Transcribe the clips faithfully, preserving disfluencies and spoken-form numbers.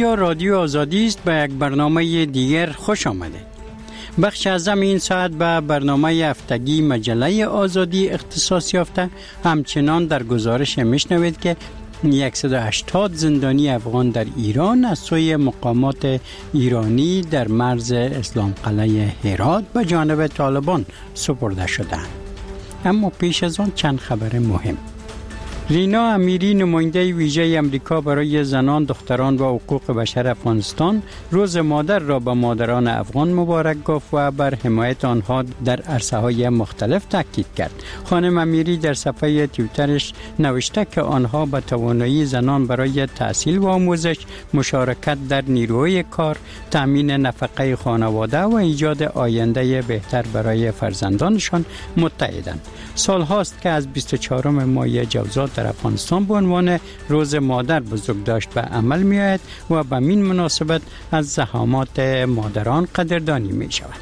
اینجا رادیو آزادی است. به یک برنامه دیگر خوش آمدید. بخش اعظم این ساعت به برنامه هفتگی مجله آزادی اختصاص یافته. همچنان در گزارش میشنوید که صد و هشتاد زندانی افغان در ایران از سوی مقامات ایرانی در مرز اسلام قلعه هرات به جانب طالبان سپرده شدند. اما پیش از آن چند خبر مهم. رینا امیری، نماینده ویژه امریکا برای زنان، دختران و حقوق بشر افغانستان، روز مادر را به مادران افغان مبارک گفت و بر حمایت آنها در عرصه‌های مختلف تاکید کرد. خانم امیری در صفحه توییترش نوشته که آنها به توانایی زنان برای تحصیل و آموزش، مشارکت در نیروی کار، تامین نفقه خانواده و ایجاد آینده بهتر برای فرزندانشان متحدند. سال هاست که از بیست و چهارم ماه جوزات در افغانستان به عنوان روز مادر بزرگداشت به عمل می آید و به این مناسبت از زحمات مادران قدردانی می شود.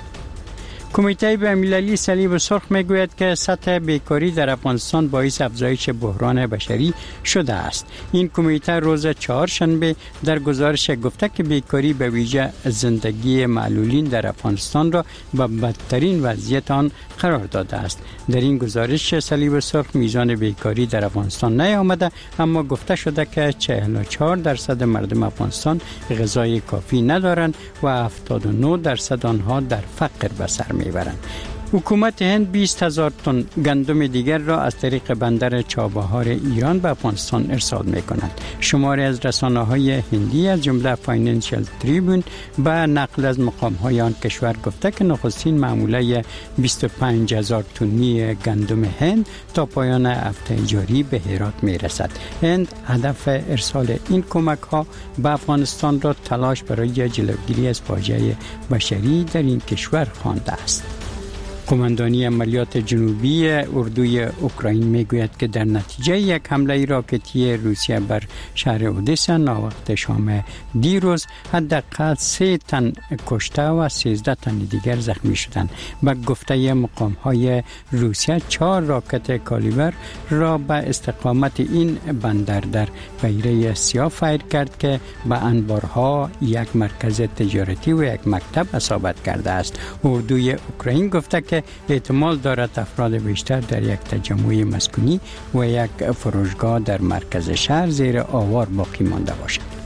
کمیته بین‌المللی صلیب سرخ میگوید که سطح بیکاری در افغانستان باعث افزایش بحران بشری شده است. این کمیته روز چهارشنبه در گزارش گفته که بیکاری به ویژه زندگی معلولین در افغانستان را به بدترین وضعیت آن قرار داده است. در این گزارش صلیب سرخ میزان بیکاری در افغانستان نیامده، اما گفته شده که چهل و چهار درصد مردم افغانستان غذای کافی ندارند و هفتاد و نه درصد آنها در فقر به سر میبرند. حکومت هند بیست هزار تن گندم دیگر را از طریق بندر چابهار ایران به افغانستان ارسال می کند. شماری از رسانه‌های هندی از جمله فاینانشل تریبون به نقل از مقام‌های آن کشور گفته که نخستین معامله بیست و پنج هزار تنی گندم هند تا پایان هفته جاری به هرات می رسد. هند هدف ارسال این کمک‌ها به افغانستان را تلاش برای جلوگیری از فاجعه بشری در این کشور خوانده است. قماندانی عملیات جنوبی اردوی اوکراین میگوید که در نتیجه یک حمله راکتی روسیه بر شهر اودسا ناوقت شام دیروز حداقل سه تن کشته و سیزده تن دیگر زخمی شدند. به گفته مقام‌های روسیه چهار راکت کالیبر را به استقامت این بندر در بحیره سیاه فایر کرد که به انبارها، یک مرکز تجارتی و یک مکتب اصابت کرده است. اردوی اوکراین گفته که احتمال دارد افراد بیشتر در یک تجمع مسکونی و یک فروشگاه در مرکز شهر زیر آوار باقی مانده باشد.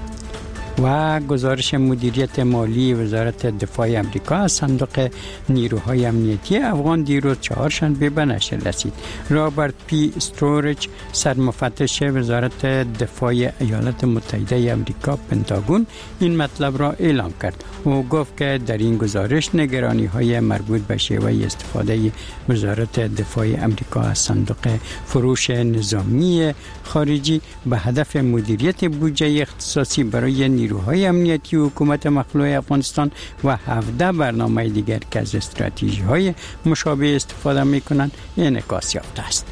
و گزارش مدیریت مالی وزارت دفاع آمریکا از صندوق نیروهای امنیتی افغان دیروز چهارشنبه به نشر رسید. رابرت پی استورج، سرمفتش وزارت دفاع ایالات متحده آمریکا پنتاگون، این مطلب را اعلام کرد. او گفت که در این گزارش نگرانی‌های مربوط به شیوه استفاده وزارت دفاع آمریکا از صندوق فروش نظامی خارجی به هدف مدیریت بودجه اختصاصی برای نیروهای امنیتی حکومت مخلوع افغانستان و هفده برنامه دیگر که از استراتژی‌های مشابه استفاده می‌کنند انعکاس یافته است.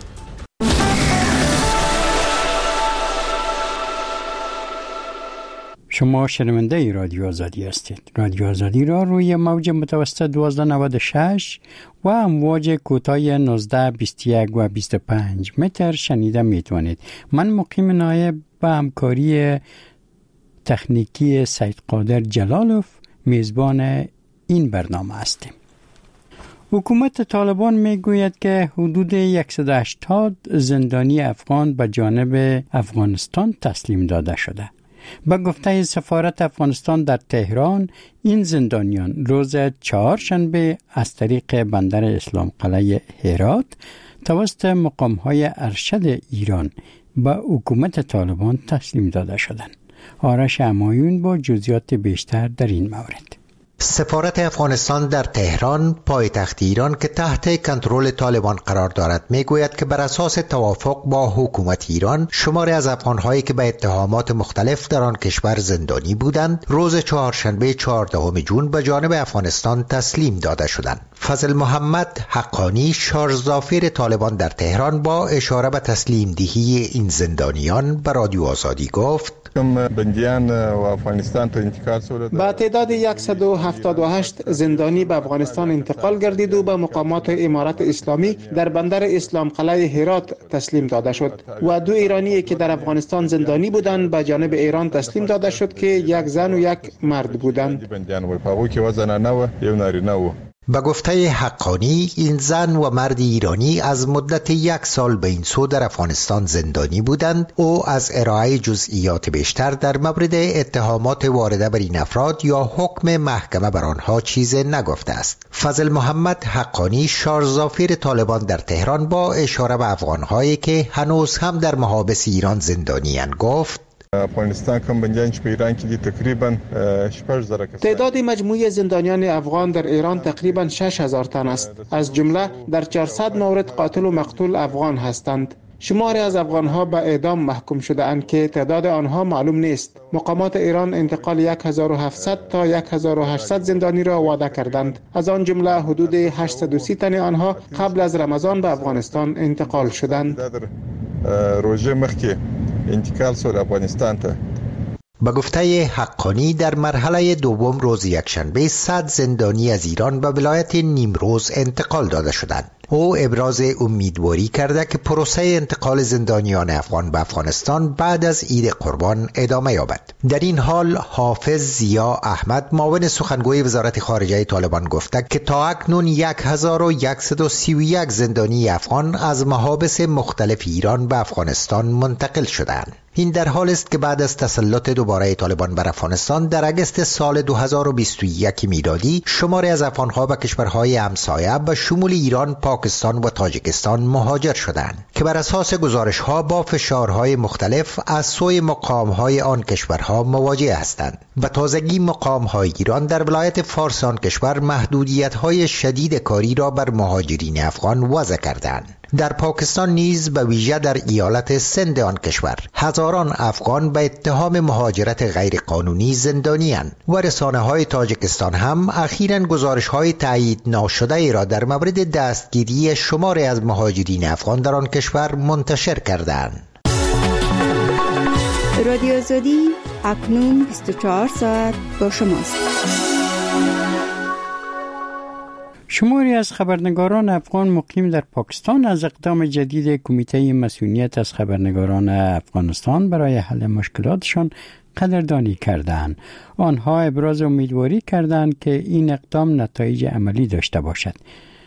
شما شنونده رادیو آزادی هستید. رادیو آزادی را روی موج متوسط دوازده نود و شش و امواج کوتاه نوزده بیست و یک و بیست و پنج متر شنیده میتوانید. من مقیم نایب به همکاری تکنیکی سید قادر جلالوف میزبان این برنامه هستیم. حکومت طالبان میگوید که حدود صد و هشتاد زندانی افغان به جانب افغانستان تسلیم داده شده. به گفته سفارت افغانستان در تهران، این زندانیان روز چهارشنبه از طریق بندر اسلام قلعه هرات توسط مقام‌های ارشد ایران به حکومت طالبان تسلیم داده شدند. آرش همایون با جزئیات بیشتر در این مورد. سفارت افغانستان در تهران، پایتخت ایران که تحت کنترل طالبان قرار دارد، میگوید که بر اساس توافق با حکومت ایران، شماری از افغان‌هایی که به اتهامات مختلف در آن کشور زندانی بودند، روز چهارشنبه چهاردهم جون به جانب افغانستان تسلیم داده شدند. فضل محمد حقانی، شارژ-ظافر طالبان در تهران، با اشاره به تسلیم دهی این زندانیان به رادیو آزادی گفت: بندیان و افغانستان تا انتقال شد. با تعداد صد و هفتاد و هشت زندانی به افغانستان انتقال گردید و به مقامات امارت اسلامی در بندر اسلام قلعه هرات تسلیم داده شد و دو ایرانی که در افغانستان زندانی بودند به جانب ایران تسلیم داده شد که یک زن و یک مرد بودند. به گفته حقانی، این زن و مرد ایرانی از مدت یک سال به این سو در افغانستان زندانی بودند. او از ارائه جزئیات بیشتر در مورد اتهامات وارده بر این افراد یا حکم محکمه بر آنها چیزی نگفته است. فضل محمد حقانی، شارژافیر طالبان در تهران، با اشاره به افغانهایی که هنوز هم در محابس ایران زندانی‌اند گفت: افغانستان کم بندیان چې په ایران کې دي تقریبا شپږ زره کسان. تعداد مجموعی زندانیان افغان در ایران تقریبا شش هزار تن است. از جمله در چهارصد مورد قاتل و مقتول افغان هستند. شماری از افغانها به اعدام محکوم شده اند که تعداد آنها معلوم نیست. مقامات ایران انتقال هزار و هفتصد تا هزار و هشتصد زندانی را وعده کردند. از آن جمله حدود هشتصد و سی تن آنها قبل از رمضان به افغانستان انتقال شدند. روزه مخکې انتقال شد افغانستان ته. به گفته حقانی، در مرحله دوم روز یکشنبه صد زندانی از ایران به ولایت نیمروز انتقال داده شدند. او ابراز امیدواری کرده که پروسه انتقال زندانیان افغان به افغانستان بعد از عید قربان ادامه یابد. در این حال حافظ ضیا احمد، معاون سخنگوی وزارت خارجه طالبان، گفته که تا اکنون هزار و صد و سی و یک زندانی افغان از محابس مختلف ایران به افغانستان منتقل شدند. این در حال است که بعد از تسلط دوباره طالبان بر افغانستان در اگست سال دو هزار و بیست و یک میلادی، شماری از افغانها به کشورهای همسایه به شمول ایران، پاکستان و تاجیکستان مهاجر شدند که بر اساس گزارش‌ها با فشارهای مختلف از سوی مقام‌های آن کشورها مواجه هستند. به تازگی مقام‌های ایران در ولایت فارس آن کشور محدودیت‌های شدید کاری را بر مهاجرین افغان وضع کردند. در پاکستان نیز به ویژه در ایالت سند آن کشور هزاران افغان به اتهام مهاجرت غیرقانونی زندانی‌اند و رسانه‌های تاجیکستان هم اخیراً گزارش‌های تایید ناشده ای را در مورد دستگیری شماری از مهاجرین افغان در آن کشور منتشر کردند. رادیو آزادی اکنون بیست و چهار ساعت با شماست. شماری از خبرنگاران افغان مقیم در پاکستان از اقدام جدید کمیته مسئولیت از خبرنگاران افغانستان برای حل مشکلاتشان قدردانی کردند. آنها ابراز امیدواری کردند که این اقدام نتایج عملی داشته باشد.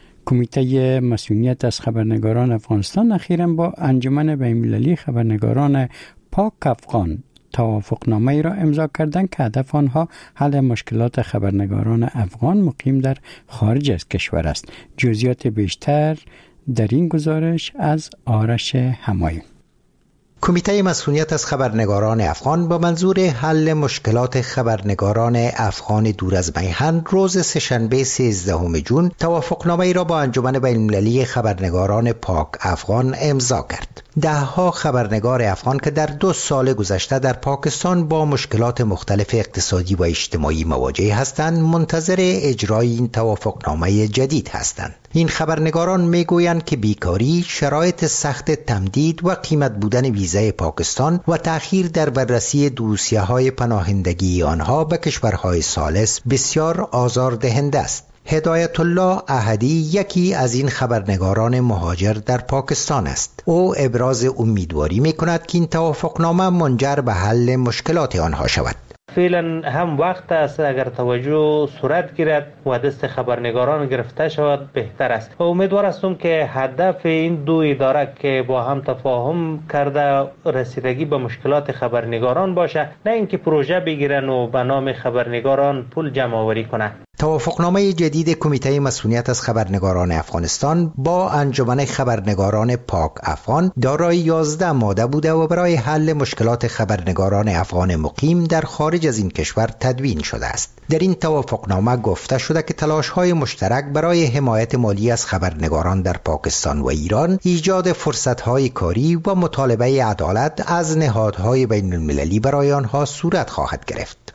کمیته مسئولیت از خبرنگاران افغانستان اخیراً با انجمن بین‌المللی خبرنگاران پاک افغان توافقنامه را امضا کردند که هدف آنها حل مشکلات خبرنگاران افغان مقیم در خارج از کشور است. جزئیات بیشتر در این گزارش از آرش همایون. کمیته مسئولیت از خبرنگاران افغان با منظور حل مشکلات خبرنگاران افغان دور از میهن روز سه‌شنبه سیزدهم جون توافقنامه را با انجمن بین‌المللی خبرنگاران پاک افغان امضا کرد. ده ها خبرنگار افغان که در دو سال گذشته در پاکستان با مشکلات مختلف اقتصادی و اجتماعی مواجه هستند، منتظر اجرای این توافقنامه جدید هستند. این خبرنگاران میگویند که بیکاری، شرایط سخت تمدید و قیمت بودن ویزای پاکستان و تأخیر در بررسی دوسیه‌های پناهندگی آنها به کشورهای ثالث بسیار آزاردهنده است. هدایت الله احدی یکی از این خبرنگاران مهاجر در پاکستان است. او ابراز امیدواری می‌کند که این توافقنامه منجر به حل مشکلات آنها شود. فعلا هم وقت است اگر توجه صورت گیرد و دست خبرنگاران گرفته شود بهتر است و امیدوار هستم که هدف این دو اداره که با هم تفاهم کرده رسیدگی به مشکلات خبرنگاران باشه، نه اینکه پروژه بگیرن و به نام خبرنگاران پول جمع آوری کنند. توافقنامه جدید کمیته مسئولیت از خبرنگاران افغانستان با انجمن خبرنگاران پاک افغان دارای یازده ماده بوده و برای حل مشکلات خبرنگاران افغان مقیم در خارج از این کشور تدوین شده است. در این توافقنامه گفته شده که تلاش‌های مشترک برای حمایت مالی از خبرنگاران در پاکستان و ایران، ایجاد فرصت‌های کاری و مطالبه عدالت از نهادهای بین‌المللی برای آنها صورت خواهد گرفت.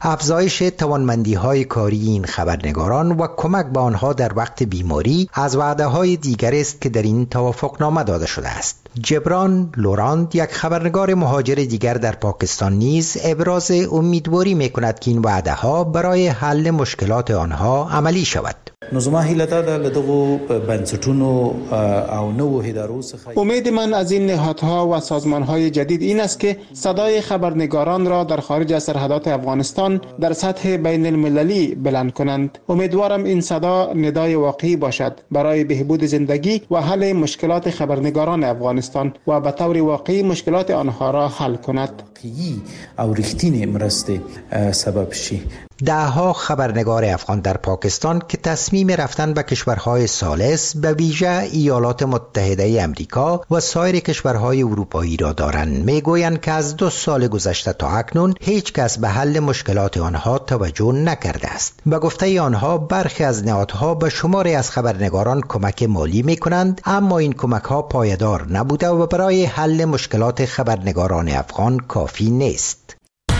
افزایش توانمندی‌های کاری این خبرنگاران و کمک به آنها در وقت بیماری از وعده‌های دیگر است که در این توافقنامه داده شده است. جبران لوراند، یک خبرنگار مهاجر دیگر در پاکستان، نیز ابراز امیدواری می‌کند که این وعده‌ها برای حل مشکلات آنها عملی شود. امید من از این نهادها و سازمانهای جدید این است که صدای خبرنگاران را در خارج از سرحدات افغانستان در سطح بین المللی بلند کنند. امیدوارم این صدا ندای واقعی باشد برای بهبود زندگی و حل مشکلات خبرنگاران افغانستان و به طور واقعی مشکلات آنها را حل کند. دهها خبرنگار افغان در پاکستان که تصمیم رفتن به کشورهای ثالث به ویژه ایالات متحده امریکا و سایر کشورهای اروپایی را دارند میگویند که از دو سال گذشته تا اکنون هیچ کس به حل مشکلات آنها توجه نکرده است. به گفته آنها برخی از نهادها به شماری از خبرنگاران کمک مالی میکنند، اما این کمک ها پایدار نبوده و برای حل مشکلات خبرنگاران افغان کافی نیست.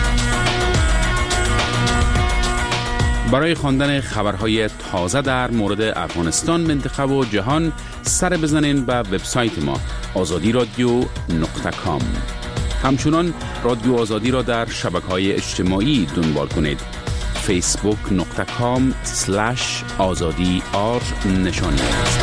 برای خواندن خبرهای تازه در مورد افغانستان، منطقه و جهان سر بزنین به وبسایت ما آزادی رادیو نقطه کام. همچنان رادیو آزادی را در شبکه‌های اجتماعی دنبال کنید. فیسبوک نقطه کام سلش آزادی آر نشانی است.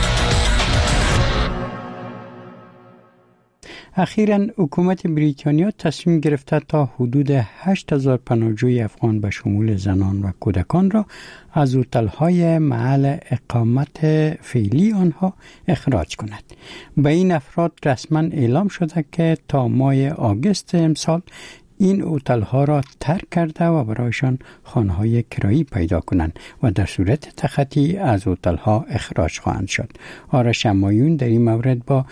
اخیراً حکومت بریتانیا تصمیم گرفته تا حدود هشت هزار پناهجوی افغان به شمول زنان و کودکان را از هتل‌های محل اقامت فعلی آنها اخراج کند. به این افراد رسما اعلام شده که تا ماه آگوست امسال این هتل‌ها را ترک کرده و برایشان خانه‌های کرایی پیدا کنند و در صورت تخطی از هتل‌ها اخراج خواهند شد. آرش امایون در این مورد با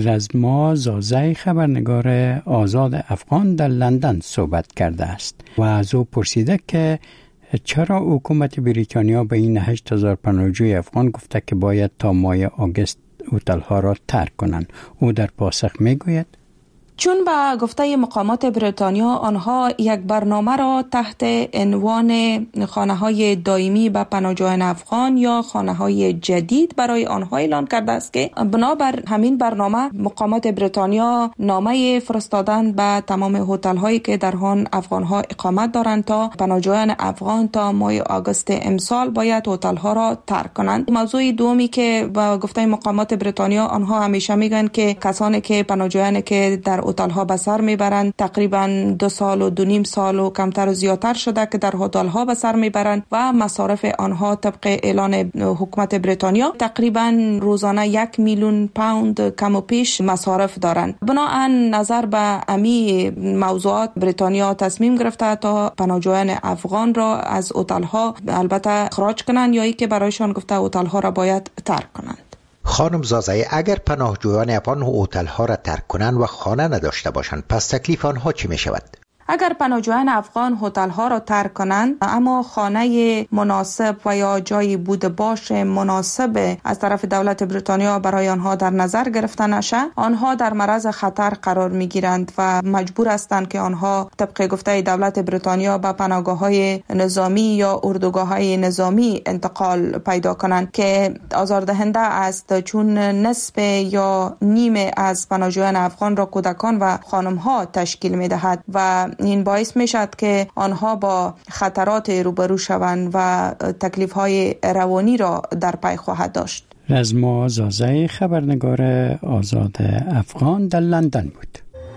رزما زازای خبرنگار آزاد افغان در لندن صحبت کرده است و از او پرسیده که چرا حکومت بریتانیا به این هشت هزار پناهجوی افغان گفته که باید تا ماه آگوست هتل‌ها را ترک کنند. او در پاسخ میگوید چون به گفته مقامات بریتانیا آنها یک برنامه را تحت عنوان خانه‌های دائمی به پناهجویان افغان یا خانه‌های جدید برای آنها اعلان کرده است که بنابر همین برنامه مقامات بریتانیا نامه فرستادن به تمام هتل‌هایی که در آن افغان‌ها اقامت دارند تا پناهجویان افغان تا ماه آگوست امسال باید هتل‌ها را ترک کنند. موضوع دومی که به گفته مقامات بریتانیا آنها همیشه میگن که کسانی که پناهجویان که در هتل‌ها به سر میبرند تقریبا دو سال و دو نیم سال و کمتر و زیادتر شده که در هتل‌ها به سر میبرند و مصارف آنها طبق اعلان حکومت بریتانیا تقریبا روزانه یک میلیون پوند کم و پیش مصارف دارند. بنابراین نظر به امی موضوعات بریتانیا تصمیم گرفته تا پناهجویان افغان را از هتل‌ها البته اخراج کنند یا ای که برایشان گفته هتل‌ها را باید ترک کنند. خانم زازای، اگر پناهجویان افغان هتل‌ها را ترک کنند و خانه نداشته باشند پس تکلیف آنها چی می شود؟ اگر پناهجویان افغان هتل‌ها را ترک کنند اما خانه مناسب و یا جای بود باش مناسب از طرف دولت بریتانیا برای آنها در نظر گرفته نشه، آنها در معرض خطر قرار می‌گیرند و مجبور هستند که آنها طبق گفته دولت بریتانیا به پناهگاه‌های نظامی یا اردوگاه‌های نظامی انتقال پیدا کنند که آزاردهنده است، چون نصف یا نیمه از پناهجویان افغان را کودکان و خانم‌ها تشکیل می‌دهد و این باعث می شود که آنها با خطرات روبرو شوند و تکلیف‌های روانی را در پی خواهد داشت. رزما زازای خبرنگار آزاد افغان در لندن بود.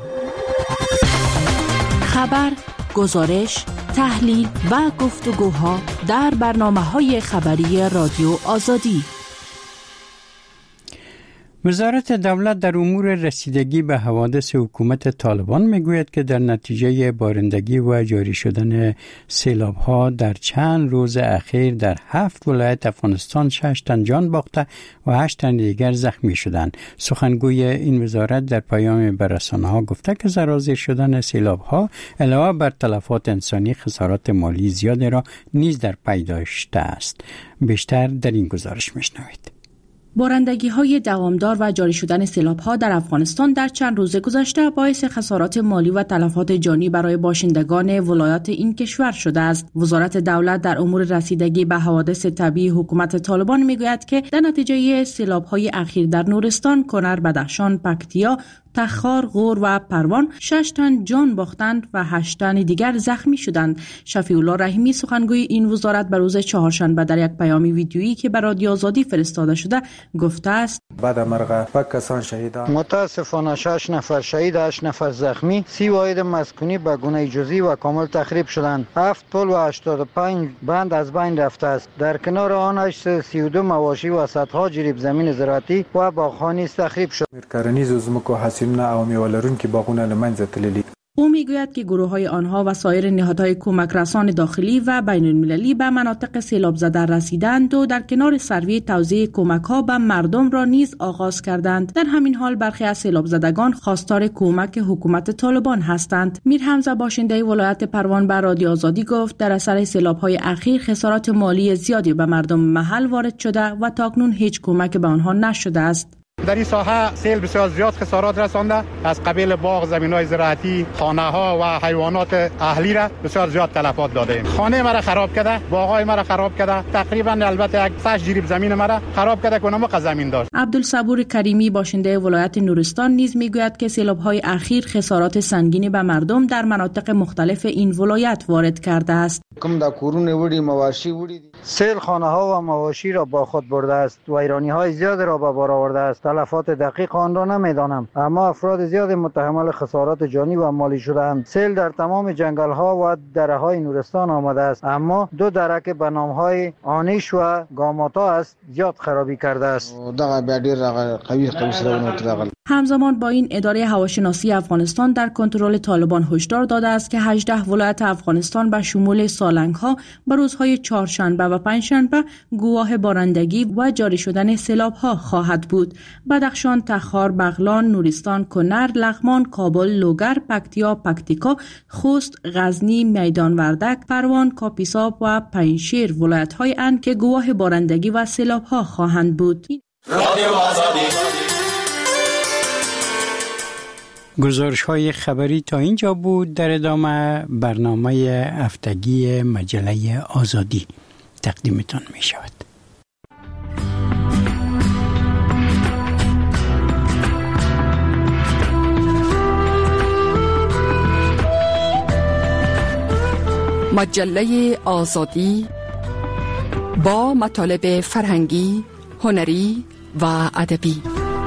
خبر، گزارش، تحلیل و گفتگوها در برنامه‌های خبری رادیو آزادی. وزارت دولت در امور رسیدگی به حوادث حکومت طالبان میگوید که در نتیجه بارندگی و جاری شدن سیلاب‌ها در چند روز اخیر در هفت ولایت افغانستان شش تن جان باخته و هشت تن دیگر زخمی شدند. سخنگوی این وزارت در پیام به رسانه‌ها گفته که سرازیر شدن سیلاب‌ها علاوه بر تلفات انسانی خسارات مالی زیادی را نیز در پی داشته است. بیشتر در این گزارش میشنوید. بارندگی های دوامدار و جاری شدن سیلاب ها در افغانستان در چند روز گذشته باعث خسارات مالی و تلفات جانی برای باشندگان ولایات این کشور شده است. وزارت دولت در امور رسیدگی به حوادث طبیعی حکومت طالبان میگوید که در نتیجه سیلاب های اخیر در نورستان، کنر، بدخشان، پکتیا، تخار، غور و پروان شش تن جان باختند و هشت تن دیگر زخمی شدند. شفیع الله رحیمی سخنگوی این وزارت به روز چهارشنبه در یک پیام ویدیویی که به رادیو آزادی فرستاده شده گفته است: بعد مرغ و کسان شهیدان متاسفانه شش نفر شهید، هشت نفر زخمی، سی واحد مسکونی به گونه جزئی و کامل تخریب شدند. هفت پل و هشتاد و پنج بند از بین رفته است. در کنار آن هشتصد و سی و دو مواشی و صدها جریب زمین زراعتی و باغخوانی تخریب شد. کرنیز و زمکو حاصلونه او میوه‌لرونکي که باغونه له منځه تللي. او میگوید که گروه های آنها و سایر نهادهای کمک رسان داخلی و بین المللی به مناطق سیلاب زده رسیدند و در کنار سروی توزیع کمک ها به مردم را نیز آغاز کردند. در همین حال برخی از سیلاب زدگان خواستار کمک حکومت طالبان هستند. میر حمزه باشنده ولایت پروان به رادیو آزادی گفت در اثر سیلاب های اخیر خسارات مالی زیادی به مردم محل وارد شده و تاکنون هیچ کمک به آنها نشده است. در این ساحه سیل بسیار زیاد خسارات رسانده، از قبیل باغ، زمین‌های زراعتی، خانه‌ها و حیوانات اهلی را بسیار زیاد تلفات داده ایم. خانه مرا خراب کرده، باغ‌های مرا خراب کرده، تقریبا البته یک شش جریب زمین مرا خراب کرده که نمک زمین داشت. عبدالصبور کریمی باشنده ولایت نورستان نیز میگوید که سیلاب‌های اخیر خسارات سنگینی به مردم در مناطق مختلف این ولایت وارد کرده است. کم دا کورونه وړي مواشی وړي سیل خانه ها و مواشی را با خود برده است. ویرانی های زیاد را به بار آورده است. تلفات دقیق آن را نمیدانم، اما افراد زیاد متحمل خسارات جانی و مالی شدند. سیل در تمام جنگل ها و دره های نورستان آمده است، اما دو دره که به نام های آنیش و گاماتا است زیاد خرابی کرده است. همزمان با این اداره هواشناسی افغانستان در کنترل طالبان هشدار داده است که هجده ولایت افغانستان به شمول سالنگ ها به روزهای چهارشنبه و پنجشنبه گواه بارندگی و جاری شدن سیلاب ها خواهد بود. بدخشان، تخار، بغلان، نورستان، کنر، لغمان، کابل، لوگر، پکتیا، پکتیکا، خوست، غزنی، میدان وردک، پروان، کاپیسا و پنجشیر ولایت های اند که گواه بارندگی و سیلاب ها خواهند بود. گزارش های خبری تا اینجا بود. در ادامه برنامه هفتگی مجله آزادی تقدیمتان می شود. مجله آزادی با مطالب فرهنگی، هنری و ادبی.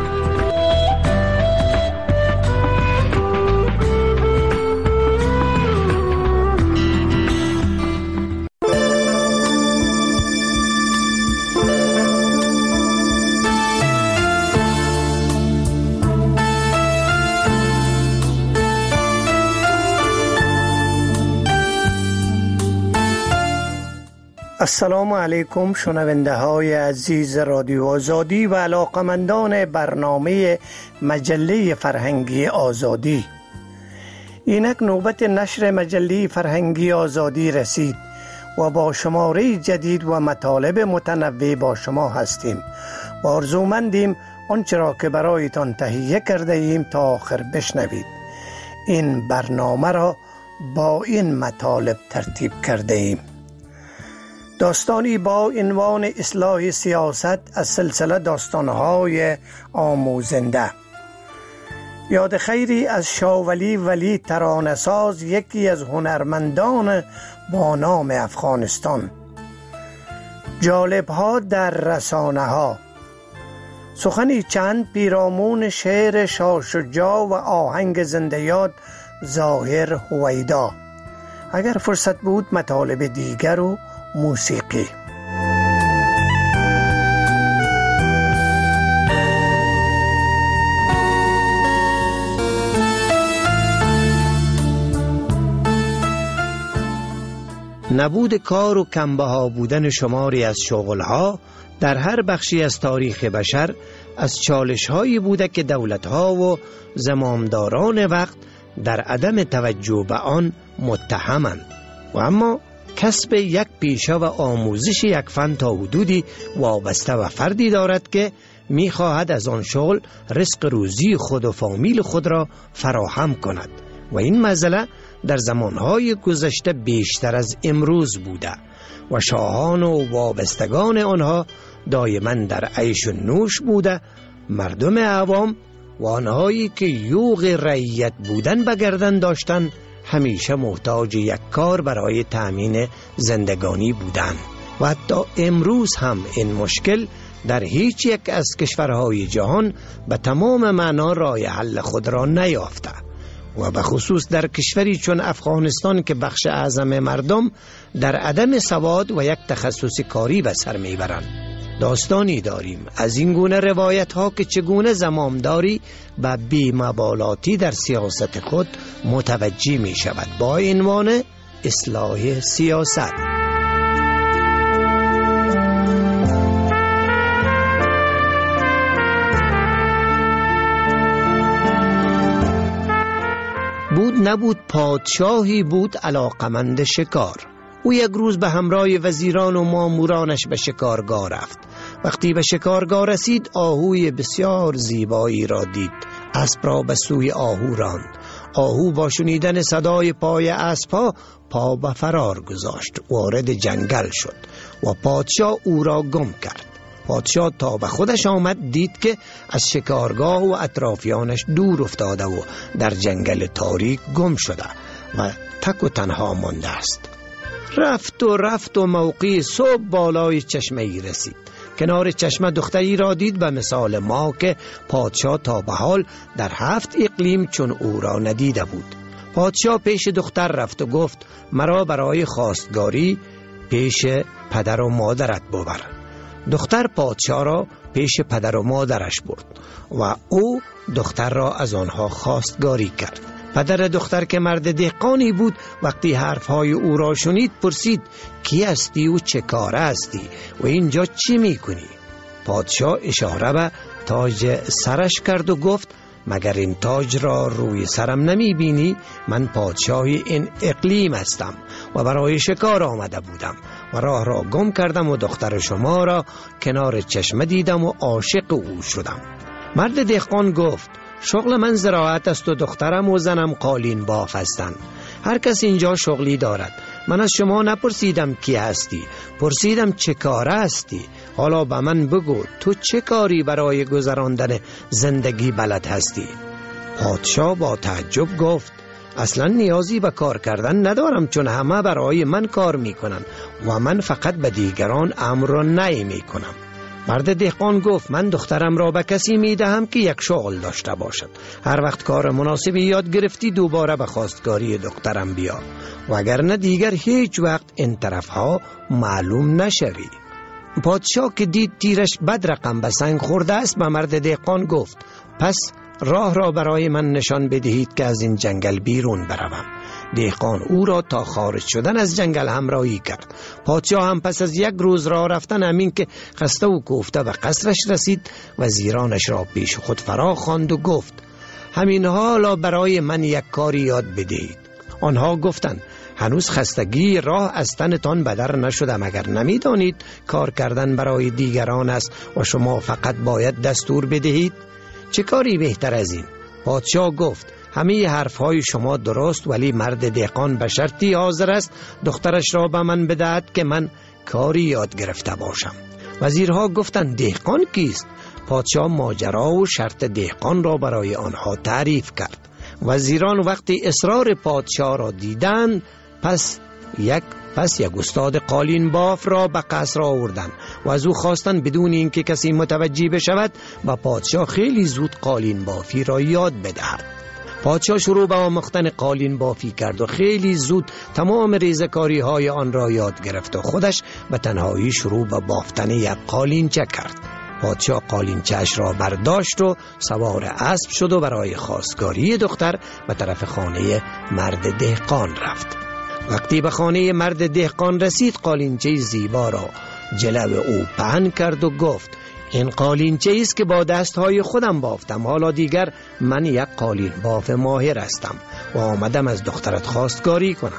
السلام علیکم شنونده های عزیز رادیو آزادی و علاقمندان برنامه مجله فرهنگی آزادی. اینک نوبت نشر مجله فرهنگی آزادی رسید و با شماره جدید و مطالب متنوع با شما هستیم و آرزومندیم آنچه را که برایتان تهیه کرده ایم تا آخر بشنوید. این برنامه را با این مطالب ترتیب کرده ایم: داستانی با عنوان اصلاح سیاست از سلسله داستانهای آموزنده. یاد خیری از شاولی ولی ترانه‌ساز، یکی از هنرمندان با نام افغانستان. جالب‌ها در رسانه‌ها. سخنی چند پیرامون شعر شاه شجاع و آهنگ زنده یاد ظاهر هویدا. اگر فرصت بود مطالب دیگر و موسیقی. نبود کار و کمبها بودن شماری از شغلها در هر بخشی از تاریخ بشر از چالش‌هایی بوده که دولت‌ها و زمامداران وقت در عدم توجه به آن متهمند و اما کسب یک پیشه و آموزش یک فن تا حدودی وابسته و فردی دارد که می‌خواهد از آن شغل رزق روزی خود و فامیل خود را فراهم کند و این مسئله در زمانهای گذشته بیشتر از امروز بوده و شاهان و وابستگان آنها دائما در عیش و نوش بوده. مردم عوام و آنهایی که یوغ رعیت بودن به گردن داشتند همیشه محتاج یک کار برای تأمین زندگانی بودند و حتی امروز هم این مشکل در هیچ یک از کشورهای جهان به تمام معنا راه حل خود را نیافته و به خصوص در کشوری چون افغانستان که بخش اعظم مردم در عدم سواد و یک تخصص کاری به سر میبرند. داستانی داریم از این گونه روایت ها که چگونه زمامداری به بی‌مبالاتی در سیاست خود متوجه می شود با عنوان اصلاح سیاست. بود نبود پادشاهی بود علاقمند شکار. او یک روز به همراه وزیران و مامورانش به شکارگاه رفت. وقتی به شکارگاه رسید آهوی بسیار زیبایی را دید. اسب را به سوی آهو راند. آهو با شنیدن صدای پای اسب‌ها پا به فرار گذاشت، وارد جنگل شد و پادشاه او را گم کرد. پادشاه تا به خودش آمد دید که از شکارگاه و اطرافیانش دور افتاده و در جنگل تاریک گم شده و تک و تنها مانده است. رفت و رفت و موقع صبح بالای چشمه ای رسید. کنار چشمه دختری را دید به مثال ما که پادشاه تا به حال در هفت اقلیم چون او را ندیده بود. پادشاه پیش دختر رفت و گفت مرا برای خواستگاری پیش پدر و مادرت ببر. دختر پادشاه را پیش پدر و مادرش برد و او دختر را از آنها خواستگاری کرد. پدر دختر که مرد دهقانی بود وقتی حرفهای او را شنید پرسید کی هستی و چه کاره هستی و اینجا چی میکنی؟ پادشاه اشاره به تاج سرش کرد و گفت مگر این تاج را روی سرم نمی بینی؟ من پادشاهی این اقلیم هستم و برای شکار آمده بودم و راه را گم کردم و دختر شما را کنار چشمه دیدم و عاشق او شدم. مرد دهقان گفت شغل من زراعت است و دخترم و زنم قالین باف هستند. هر کس اینجا شغلی دارد. من از شما نپرسیدم کی هستی، پرسیدم چه کاره هستی. حالا به من بگو تو چه کاری برای گذراندن زندگی بلد هستی؟ پادشاه با تعجب گفت اصلا نیازی به کار کردن ندارم چون همه برای من کار میکنن و من فقط به دیگران امر را نهی میکنم. مرد دهقان گفت من دخترم را به کسی میدهم که یک شغل داشته باشد. هر وقت کار مناسبی یاد گرفتی دوباره به خواستگاری دخترم بیا و اگر نه دیگر هیچ وقت این طرفها معلوم نشوی. پادشاه که دید تیرش بد رقم به سنگ خورده است به مرد دهقان گفت پس راه را برای من نشان بدهید که از این جنگل بیرون بروم. دهقان او را تا خارج شدن از جنگل همراهی کرد. پادشاه هم پس از یک روز راه رفتن همین که خسته و کوفته به قصرش رسید وزیرانش را پیش خود فرا خواند و گفت همین حالا برای من یک کاری یاد بدهید. آنها گفتند هنوز خستگی راه از تنتان بدر نشده مگر نمیدانید کار کردن برای دیگران است و شما فقط باید دستور بدهید؟ چه کاری بهتر از این؟ پادشاه گفت همه حرفهای شما درست ولی مرد دهقان به شرطی حاضر است دخترش را به من بدهد که من کاری یاد گرفته باشم. وزیرها گفتند دهقان کیست؟ پادشاه ماجرا و شرط دهقان را برای آنها تعریف کرد. وزیران وقتی اصرار پادشاه را دیدند پس یک پس یک استاد قالین باف را به قصر آوردند و از او خواستند بدون اینکه کسی متوجه بشود و پادشاه خیلی زود قالین بافی را یاد بدهد. پادشاه شروع به آموختن قالین بافی کرد و خیلی زود تمام ریزکاری های آن را یاد گرفت و خودش به تنهایی شروع به بافتن یک قالینچه کرد. پادشاه قالینچه‌اش را برداشت و سوار اسب شد و برای خواستگاری دختر به طرف خانه مرد دهقان رفت. وقتی به خانه مرد دهقان رسید قالینچه زیبا را جلو او پهن کرد و گفت این قالینچه است که با دستهای خودم بافتم. حالا دیگر من یک قالین باف ماهر هستم و آمدم از دخترت خواستگاری کنم.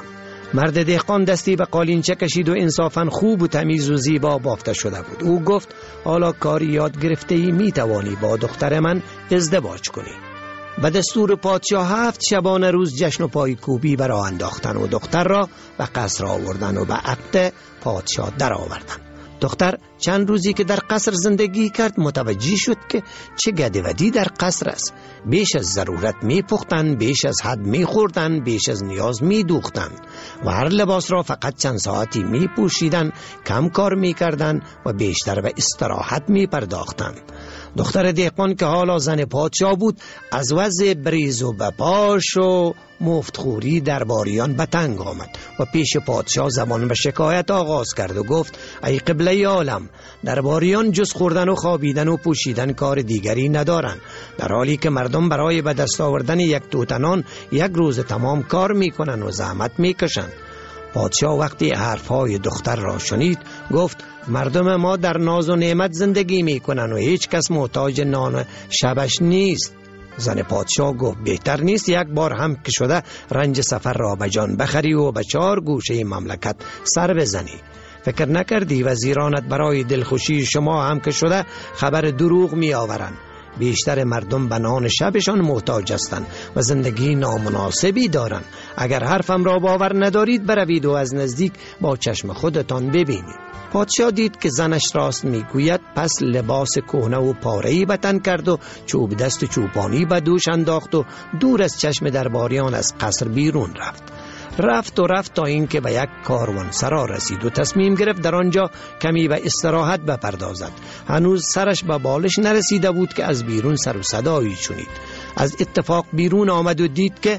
مرد دهقان دستی به قالینچه کشید و انصافاً خوب و تمیز و زیبا بافته شده بود. او گفت حالا کاری یاد گرفته ای، می توانی با دختر من ازدواج کنی. به دستور پادشاه هفت شبانه روز جشن و پایکوبی برا انداختن و دختر را به قصر آوردن و به عقد پادشاه در آوردن. دختر چند روزی که در قصر زندگی کرد متوجه شد که چه گدودی در قصر است. بیش از ضرورت می پختن، بیش از حد می خوردن، بیش از نیاز می دوختن و هر لباس را فقط چند ساعتی می پوشیدن، کم کار می کردن و بیشتر به استراحت می پرداختن. دختر دهقان که حالا زن پادشاه بود از وضع بریز و بپاش و مفتخوری درباریان به تنگ آمد و پیش پادشاه زبان به شکایت آغاز کرد و گفت ای قبله عالم، درباریان جز خوردن و خوابیدن و پوشیدن کار دیگری ندارن، در حالی که مردم برای به دست آوردن یک توتنان یک روز تمام کار میکنن و زحمت میکشن. پادشاه وقتی حرفهای دختر را شنید گفت مردم ما در ناز و نعمت زندگی میکنن و هیچ کس محتاج نان شبش نیست. زن پادشاه گفت بهتر نیست یک بار هم که شده رنج سفر را به جان بخری و به چهار گوشه مملکت سر بزنی؟ فکر نکردی وزیرانت برای دلخوشی شما هم که شده خبر دروغ می آورند؟ بیشتر مردم به نان شبشان محتاج هستند و زندگی نامناسبی دارند. اگر حرفم را باور ندارید بروید و از نزدیک با چشم خودتان ببینید. پادشاه دید که زنش راست میگوید، پس لباس کهنه و پاره‌ای به تن کرد و چوب دست چوپانی به دوش انداخت و دور از چشم درباریان از قصر بیرون رفت. رفت و رفت تا اینکه به یک کاروانسرا رسید و تصمیم گرفت در آنجا کمی به استراحت بپردازد. هنوز سرش به بالش نرسیده بود که از بیرون سر و صدایی شنید. از اتفاق بیرون آمد و دید که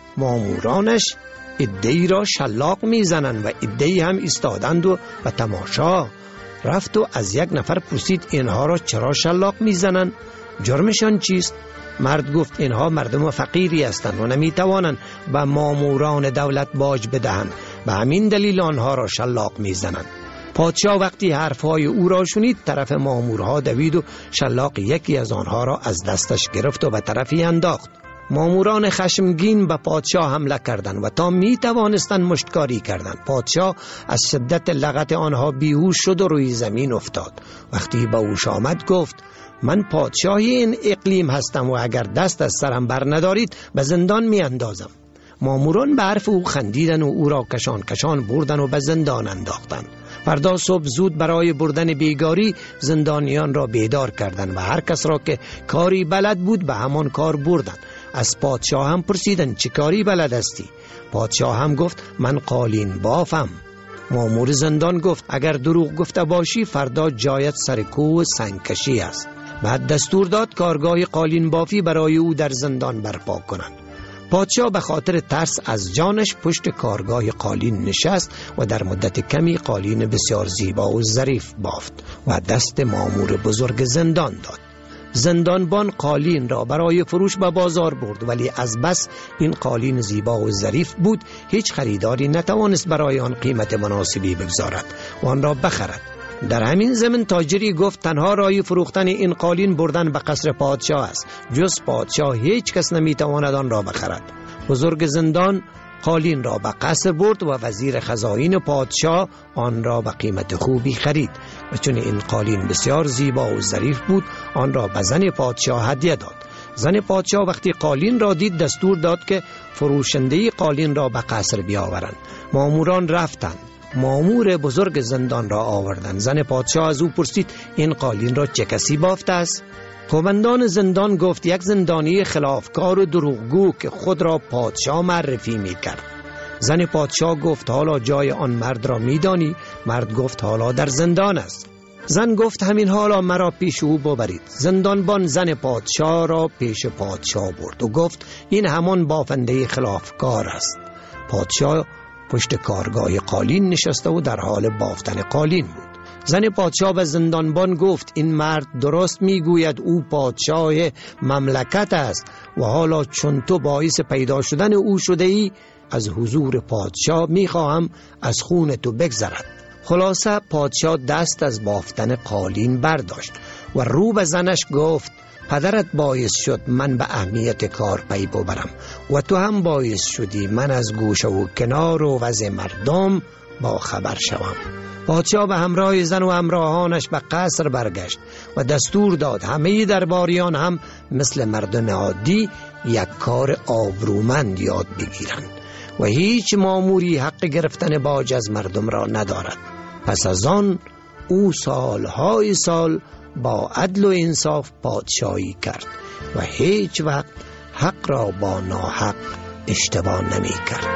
مامورانش عده‌ای را شلاق میزنند و عده‌ای هم ایستادند و به تماشا. رفت و از یک نفر پرسید اینها را چرا شلاق میزنند؟ جرمشان چیست؟ مرد گفت اینها مردم فقیری هستند و نمیتوانند به ماموران دولت باج بدهند، به همین دلیل آنها را شلاق میزنند. پادشاه وقتی حرفهای او را شنید طرف مامورها دوید و شلاق یکی از آنها را از دستش گرفت و به طرفی انداخت. ماموران خشمگین به پادشاه حمله کردند و تا می توانستند مشتکاری کردند. پادشاه از شدت لغت آنها بیهوش شد و روی زمین افتاد. وقتی به هوش آمد گفت من پادشاه این اقلیم هستم و اگر دست از سرم بر ندارید به زندان می اندازم. ماموران به حرف او خندیدن و او را کشان کشان بردن و به زندان انداختند. فردا صبح زود برای بردن بیگاری زندانیان را بیدار کردند و هر کس را که کاری بلد بود به همان کار بردند. از پادشاه هم پرسیدند چه کاری بلد هستی؟ پادشاه هم گفت من قالین بافم. مامور زندان گفت اگر دروغ گفته باشی فردا جایت سر کوه سنگکشی است. بعد دستور داد کارگاه قالین بافی برای او در زندان برپا کنند. پادشاه به خاطر ترس از جانش پشت کارگاه قالین نشست و در مدت کمی قالین بسیار زیبا و ظریف بافت و دست مامور بزرگ زندان داد. زندانبان قالین را برای فروش به بازار برد، ولی از بس این قالین زیبا و ظریف بود هیچ خریداری نتوانست برای آن قیمت مناسبی بگذارد و آن را بخرد. در همین زمن تاجری گفت تنها رای فروختن این قالین بردن به قصر پادشاه است، جز پادشاه هیچ کس نمیتواند آن را بخرد. بزرگ زندان قالین را به قصر برد و وزیر خزائن پادشاه آن را به قیمت خوبی خرید و چون این قالین بسیار زیبا و ظریف بود آن را به زن پادشاه هدیه داد. زن پادشاه وقتی قالین را دید دستور داد که فروشنده قالین را به قصر بیاورند. ماموران رفتند، مامور بزرگ زندان را آوردند. زن پادشاه از او پرسید این قالین را چه کسی بافته است؟ قومندان زندان گفت یک زندانی خلافکار و دروغگو که خود را پادشاه معرفی می کرد. زن پادشاه گفت حالا جای آن مرد را می دانی؟ مرد گفت حالا در زندان است. زن گفت همین حالا مرا پیش او ببرید. زندانبان زن پادشاه را پیش پادشاه برد و گفت این همان بافنده خلافکار است. پادشاه پشت کارگاه قالین نشسته و در حال بافتن قالین بود. زن پادشاه به زندانبان گفت این مرد درست میگوید، او پادشاه مملکت است و حالا چون تو باعث پیدا شدن او شده ای از حضور پادشاه میخواهم از خون تو بگذرد. خلاصه پادشاه دست از بافتن قالین برداشت و رو به زنش گفت پدرت باعث شد من به اهمیت کار پی ببرم و تو هم باعث شدی من از گوشه و کنار و وضع مردم با خبر شوم. پادشاه به همراه زن و همراهانش به قصر برگشت و دستور داد همه درباریان هم مثل مردم عادی یک کار آبرومند یاد بگیرند و هیچ ماموری حق گرفتن باج از مردم را ندارد. پس از آن او سالهای سال با عدل و انصاف پادشاهی کرد و هیچ وقت حق را با ناحق اشتباه نمی کرد.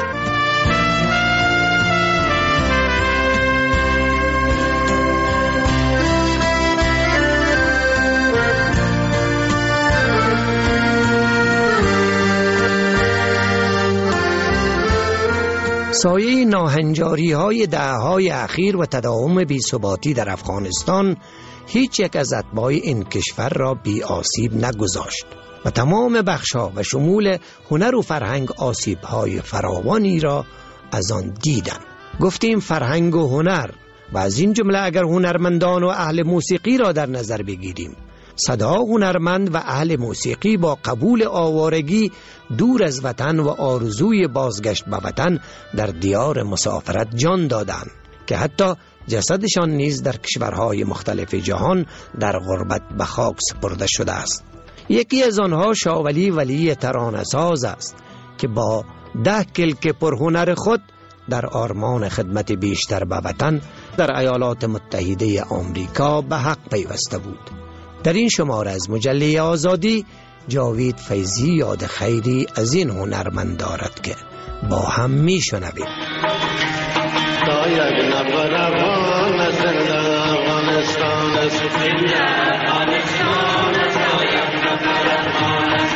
سایه ناهنجاری های دهه‌های اخیر و تداوم بی‌ثباتی در افغانستان هیچ یک از اتباع این کشور را بی آسیب نگذاشت و تمام بخش‌ها و شمول هنر و فرهنگ آسیب‌های فراوانی را از آن دیدند. گفتیم فرهنگ و هنر و از این جمله اگر هنرمندان و اهل موسیقی را در نظر بگیریم، صدا هنرمند و اهل موسیقی با قبول آوارگی دور از وطن و آرزوی بازگشت به وطن در دیار مسافرت جان دادند که حتی جسدشان نیز در کشورهای مختلف جهان در غربت به خاک سپرده شده است. یکی از آنها شاولی ولی ترانه‌ساز است که با ده کلک پرهنر خود در آرمان خدمت بیشتر به وطن در ایالات متحده آمریکا به حق پیوسته بود. در این شماره از مجله آزادی جاوید فیضی یاد خیری از این هنرمند دارد که با هم می شنویم. تا یک نفر افغان از افغانستان است، افغانستان است، تا یک نفر افغان است.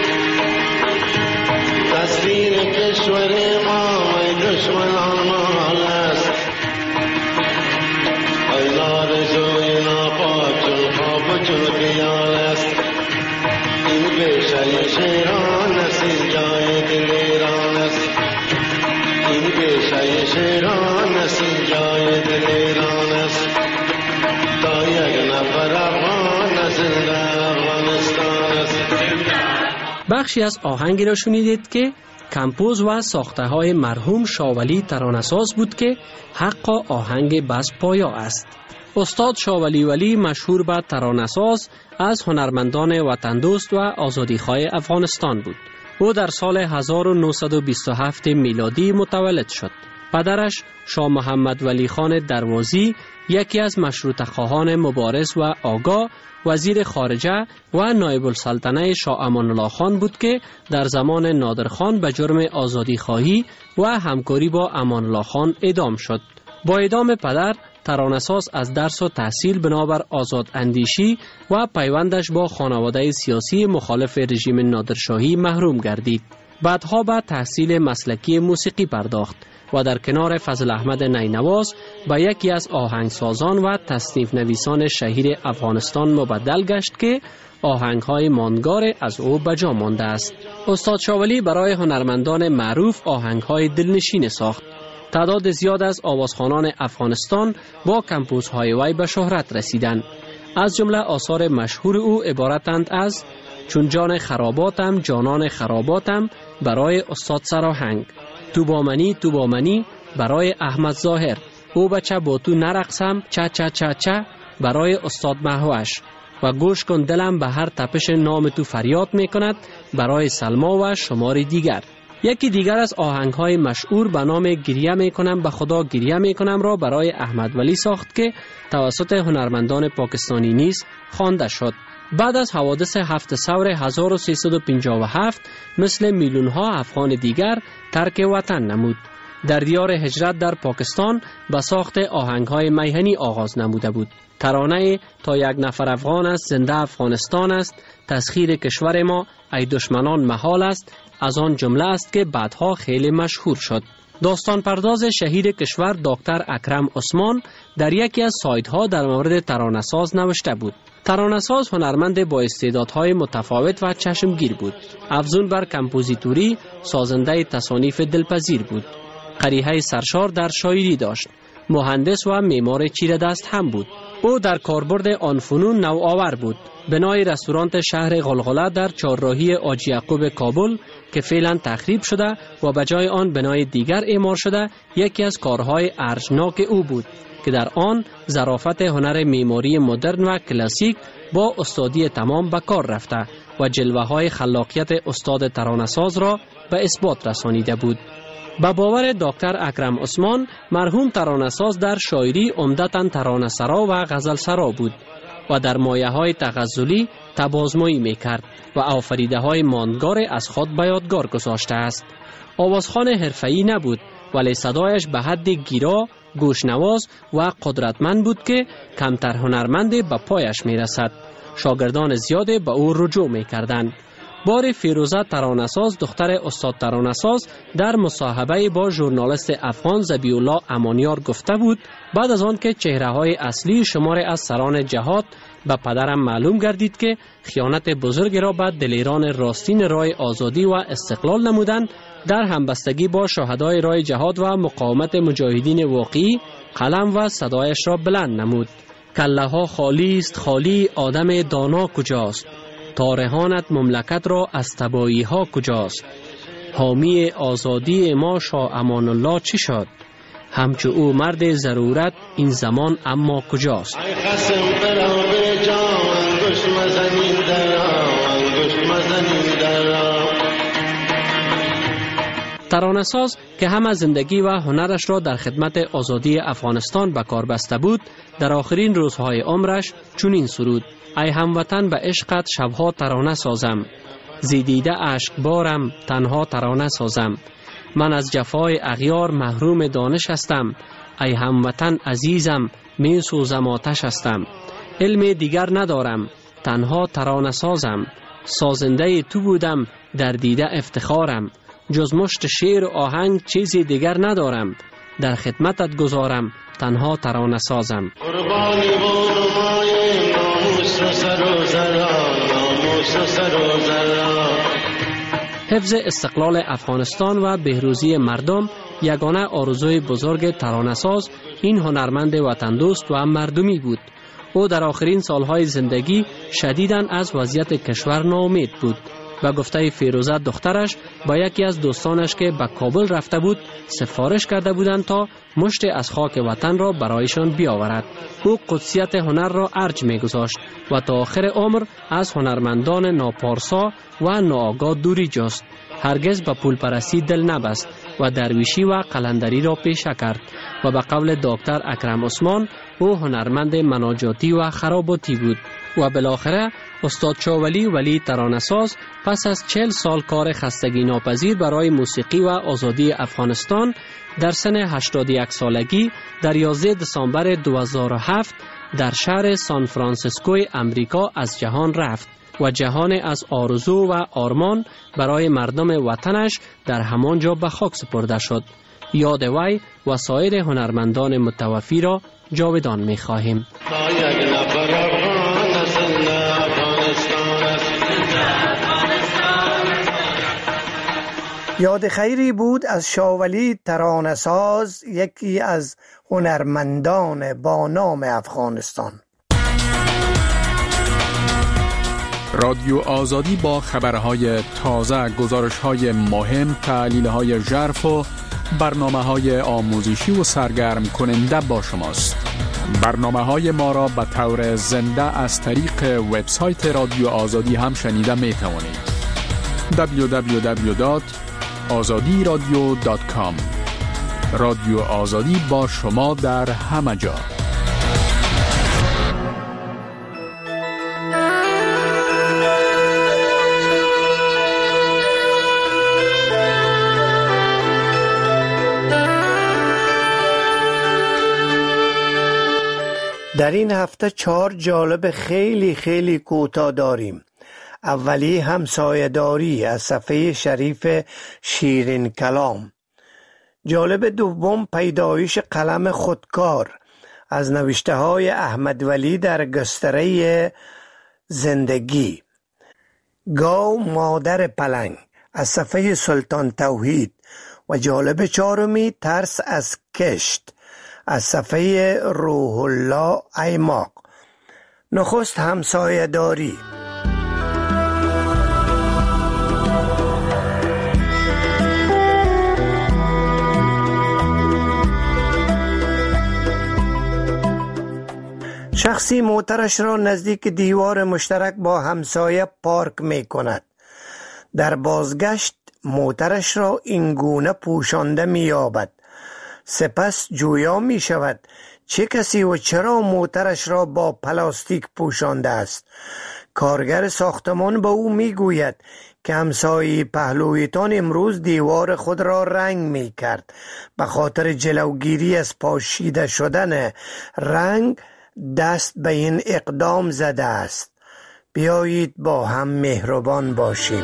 تصویر کشور ما و دشمنان مال است، ای آرزوی ناپاک چون خواب چون خیال است. این پیشه شیران است، این جای دل ایران است. این پیشه شیران است، این جای دل ایران است. تا یک نفر افغان است، زنده افغانستان است. بخشی از آهنگی را شنیدید که کمپوز و ساخته های مرحوم شاولی ترانه‌ساز بود که حق آهنگ بس پایا است. استاد شاولی ولی مشهور به ترانه‌ساز از هنرمندان وطن دوست و آزادیخواه افغانستان بود. او در سال هزار و نهصد و بیست و هفت میلادی متولد شد. پدرش شاه محمد ولی خان دروازی یکی از مشروطه خواهان مبارز و آگاه، وزیر خارجه و نایب السلطنه شاه امان الله خان بود که در زمان نادرخان به جرم آزادی خواهی و همکاری با امان الله خان اعدام شد. با اعدام پدر، ترانه‌ساز از درس و تحصیل بنابر آزاد اندیشی و پیوندش با خانواده سیاسی مخالف رژیم نادرشاهی محروم گردید. بعدها به تحصیل مسلکی موسیقی پرداخت و در کنار فضل احمد نینواز به یکی از آهنگسازان و تصنیف نویسان شهیر افغانستان مبدل گشت که آهنگ‌های ماندگار از او به جا مانده است. استاد شاولی برای هنرمندان معروف آهنگ‌های دلنشین ساخت. تعداد زیاد از آوازخوانان افغانستان با کمپوزهای وی به شهرت رسیدند. از جمله آثار مشهور او عبارتند از چون جان خراباتم جانان خراباتم برای استاد سراهنگ، تو با منی تو با منی برای احمد ظاهر، او بچه با تو نرقصم چه چه چه چه برای استاد مهوش و گوش کن دلم به هر تپش نام تو فریاد می کند برای سلما و شماری دیگر. یکی دیگر از آهنگ‌های مشهور به نام گریه می کنم به خدا گریه می کنم را برای احمد ولی ساخت که توسط هنرمندان پاکستانی نیز خوانده شد. بعد از حوادث هفت ثور هزار و سیصد و پنجاه و هفت مثل میلیون‌ها افغان دیگر ترک وطن نمود. در دیار هجرت در پاکستان به ساخت آهنگ‌های میهنی آغاز نموده بود. ترانه تا یک نفر افغان است زنده افغانستان است، تسخیر کشور ما ای دشمنان محال است، از آن جمله است که بعدها خیلی مشهور شد. داستان پرداز شهیر کشور دکتر اکرم عثمان در یکی از سایت‌ها در مورد ترانه‌ساز نوشته بود. ترانه‌ساز هنرمند با استعدادهای متفاوت و چشمگیر بود. افزون بر کمپوزیتوری، سازنده تصانیف دلپذیر بود. قریحه سرشار در شاعری داشت. مهندس و معمار چیره دست هم بود. او در کاربرد آن فنون نوآور بود. بنای رستوران شهر غلغله در چهارراهی حاجی یعقوب کابل که فعلا تخریب شده و به جای آن بنای دیگر اعمار شده، یکی از کارهای ارزشناک او بود که در آن ظرافت هنر معماری مدرن و کلاسیک با استادی تمام به کار رفته و جلوه های خلاقیت استاد ترانه‌ساز را به اثبات رسانیده بود. به باور دکتر اکرم عثمان، مرحوم ترانه‌ساز در شاعری عمدتاً ترانه‌سرا و غزلسرا بود و در مایه‌های تغزلی تبازمایی می‌کرد و آفریده‌های ماندگار از خود به یادگار گذاشته است. آوازخوان حرفه‌ای نبود، ولی صدایش به حد گیرا، گوشنواز و قدرتمند بود که کمتر هنرمند به پایش می‌رسد. شاگردان زیادی به او رجوع می‌کردند. بار فیروزه ترانه‌ساز دختر استاد ترانه‌ساز در مصاحبه با ژورنالیست افغان ذبیح الله امانیار گفته بود بعد از آن که چهره‌های اصلی شمار از سران جهاد به پدرم معلوم گردید که خیانت بزرگی را به دلیران راستین راه آزادی و استقلال نمودند، در همبستگی با شهدای راه جهاد و مقاومت مجاهدین واقعی قلم و صدایش را بلند نمود. کله ها خالی است خالی، آدم دانا کجاست؟ تارهانت مملکت را از تبایی ها کجاست؟ حامی آزادی ما شاه امان الله چی شد؟ همچو او مرد ضرورت این زمان اما کجاست؟ ترانه‌ساز که هم از زندگی و هنرش را در خدمت آزادی افغانستان به کار بسته بود، در آخرین روزهای عمرش چنین سرود: ای هموطن به عشقت شبها ترانه سازم، زیدیده اشک بارم تنها ترانه سازم. من از جفای اغیار محروم دانش هستم، ای هموطن عزیزم می سوزم آتش هستم. علم دیگر ندارم تنها ترانه سازم، سازنده تو بودم در دیده افتخارم. جز مشت شعر و آهنگ چیزی دیگر ندارم، در خدمتت گذارم تنها ترانه سازم. قربانی و نمای ناموس و سر و زرا، ناموس و سر و زرا. حفظ استقلال افغانستان و بهروزی مردم یگانه آرزوی بزرگ ترانه‌ساز این هنرمند وطن دوست و مردمی بود. او در آخرین سالهای زندگی شدیداً از وضعیت کشور ناامید بود. و گفته فیروزه دخترش با یکی از دوستانش که به کابل رفته بود سفارش کرده بودند تا مشت از خاک وطن را برایشان بیاورد. او قدسیت هنر را ارج می گذاشت و تا آخر عمر از هنرمندان ناپارسا و ناآگاه دوری جست. هرگز به پول پرستی دل نبست و درویشی و قلندری را پیشه کرد و به قول دکتر اکرم عثمان او هنرمند مناجاتی و خراباتی بود. و بالاخره استاد شاولی ولی ترانه‌ساز پس از چهل سال کار خستگی ناپذیر برای موسیقی و آزادی افغانستان در سن هشتاد و یک سالگی در یازده دسامبر دو هزار و هفت در شهر سان فرانسیسکوی امریکا از جهان رفت و جهان از آرزو و آرمان برای مردم وطنش در همانجا به خاک سپرده شد. یاد وی و سایر هنرمندان متوفی را جاودان می خواهیم. یاد خیری بود از شاولی ترانه‌ساز، یکی از هنرمندان با نام افغانستان. رادیو آزادی با خبرهای تازه، گزارش‌های مهم، تحلیل‌های ژرف و برنامه‌های آموزشی و سرگرم کننده با شماست. برنامه‌های ما را به طور زنده از طریق وبسایت رادیو آزادی هم شنیده می‌توانید. دبلیو دبلیو دبلیو دات آزادی رادیو دات کام. رادیو آزادی با شما در همه جا. در این هفته چهار جالب خیلی خیلی کوتاه داریم. اولی همسایه‌داری از صفحه شریف شیرین کلام. جالب دوم پیدایش قلم خودکار از نوشته های احمد ولی در گستره زندگی. گاو مادر پلنگ از صفحه سلطان توحید و جالب چهارمی ترس از کشت از صفحه روح الله ایماق. نخست همسایه داری. شخصی موترش را نزدیک دیوار مشترک با همسایه پارک می کند. در بازگشت موترش را اینگونه پوشانده می یابد. سپس جویا می شود چه کسی و چرا موترش را با پلاستیک پوشانده است. کارگر ساختمان به او می گوید که همسایه پهلویتان امروز دیوار خود را رنگ می کرد. به خاطر جلوگیری از پاشیده شدن رنگ دست به این اقدام زده است. بیایید با هم مهربان باشیم.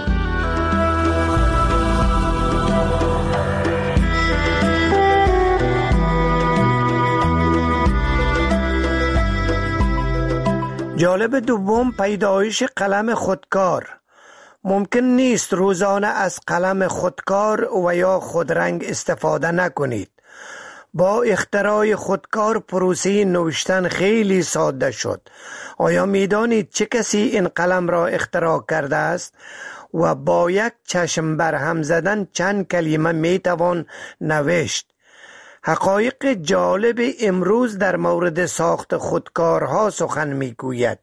جالب دوم، پیدایش قلم خودکار. ممکن نیست روزانه از قلم خودکار و یا خودرنگ استفاده نکنید. با اختراع خودکار پروسه نوشتن خیلی ساده شد. آیا میدانید چه کسی این قلم را اختراع کرده است؟ و با یک چشم برهم زدن چند کلمه میتوان نوشت. حقایق جالب امروز در مورد ساخت خودکارها سخن میگوید.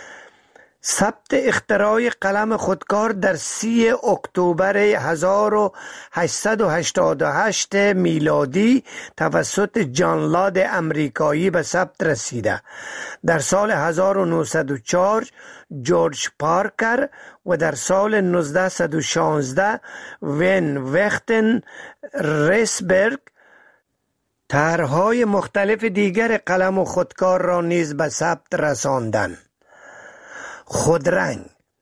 ثبت اختراع قلم خودکار در سی اکتبر هزار و هشتصد و هشتاد و هشت میلادی توسط جان لاد امریکایی به ثبت رسیده. در سال هزار و نهصد و چهار جورج پارکر و در سال هزار و نهصد و شانزده وین وختن ریسبرگ طرح‌های مختلف دیگر قلم و خودکار را نیز به ثبت رساندند. خودرنگ.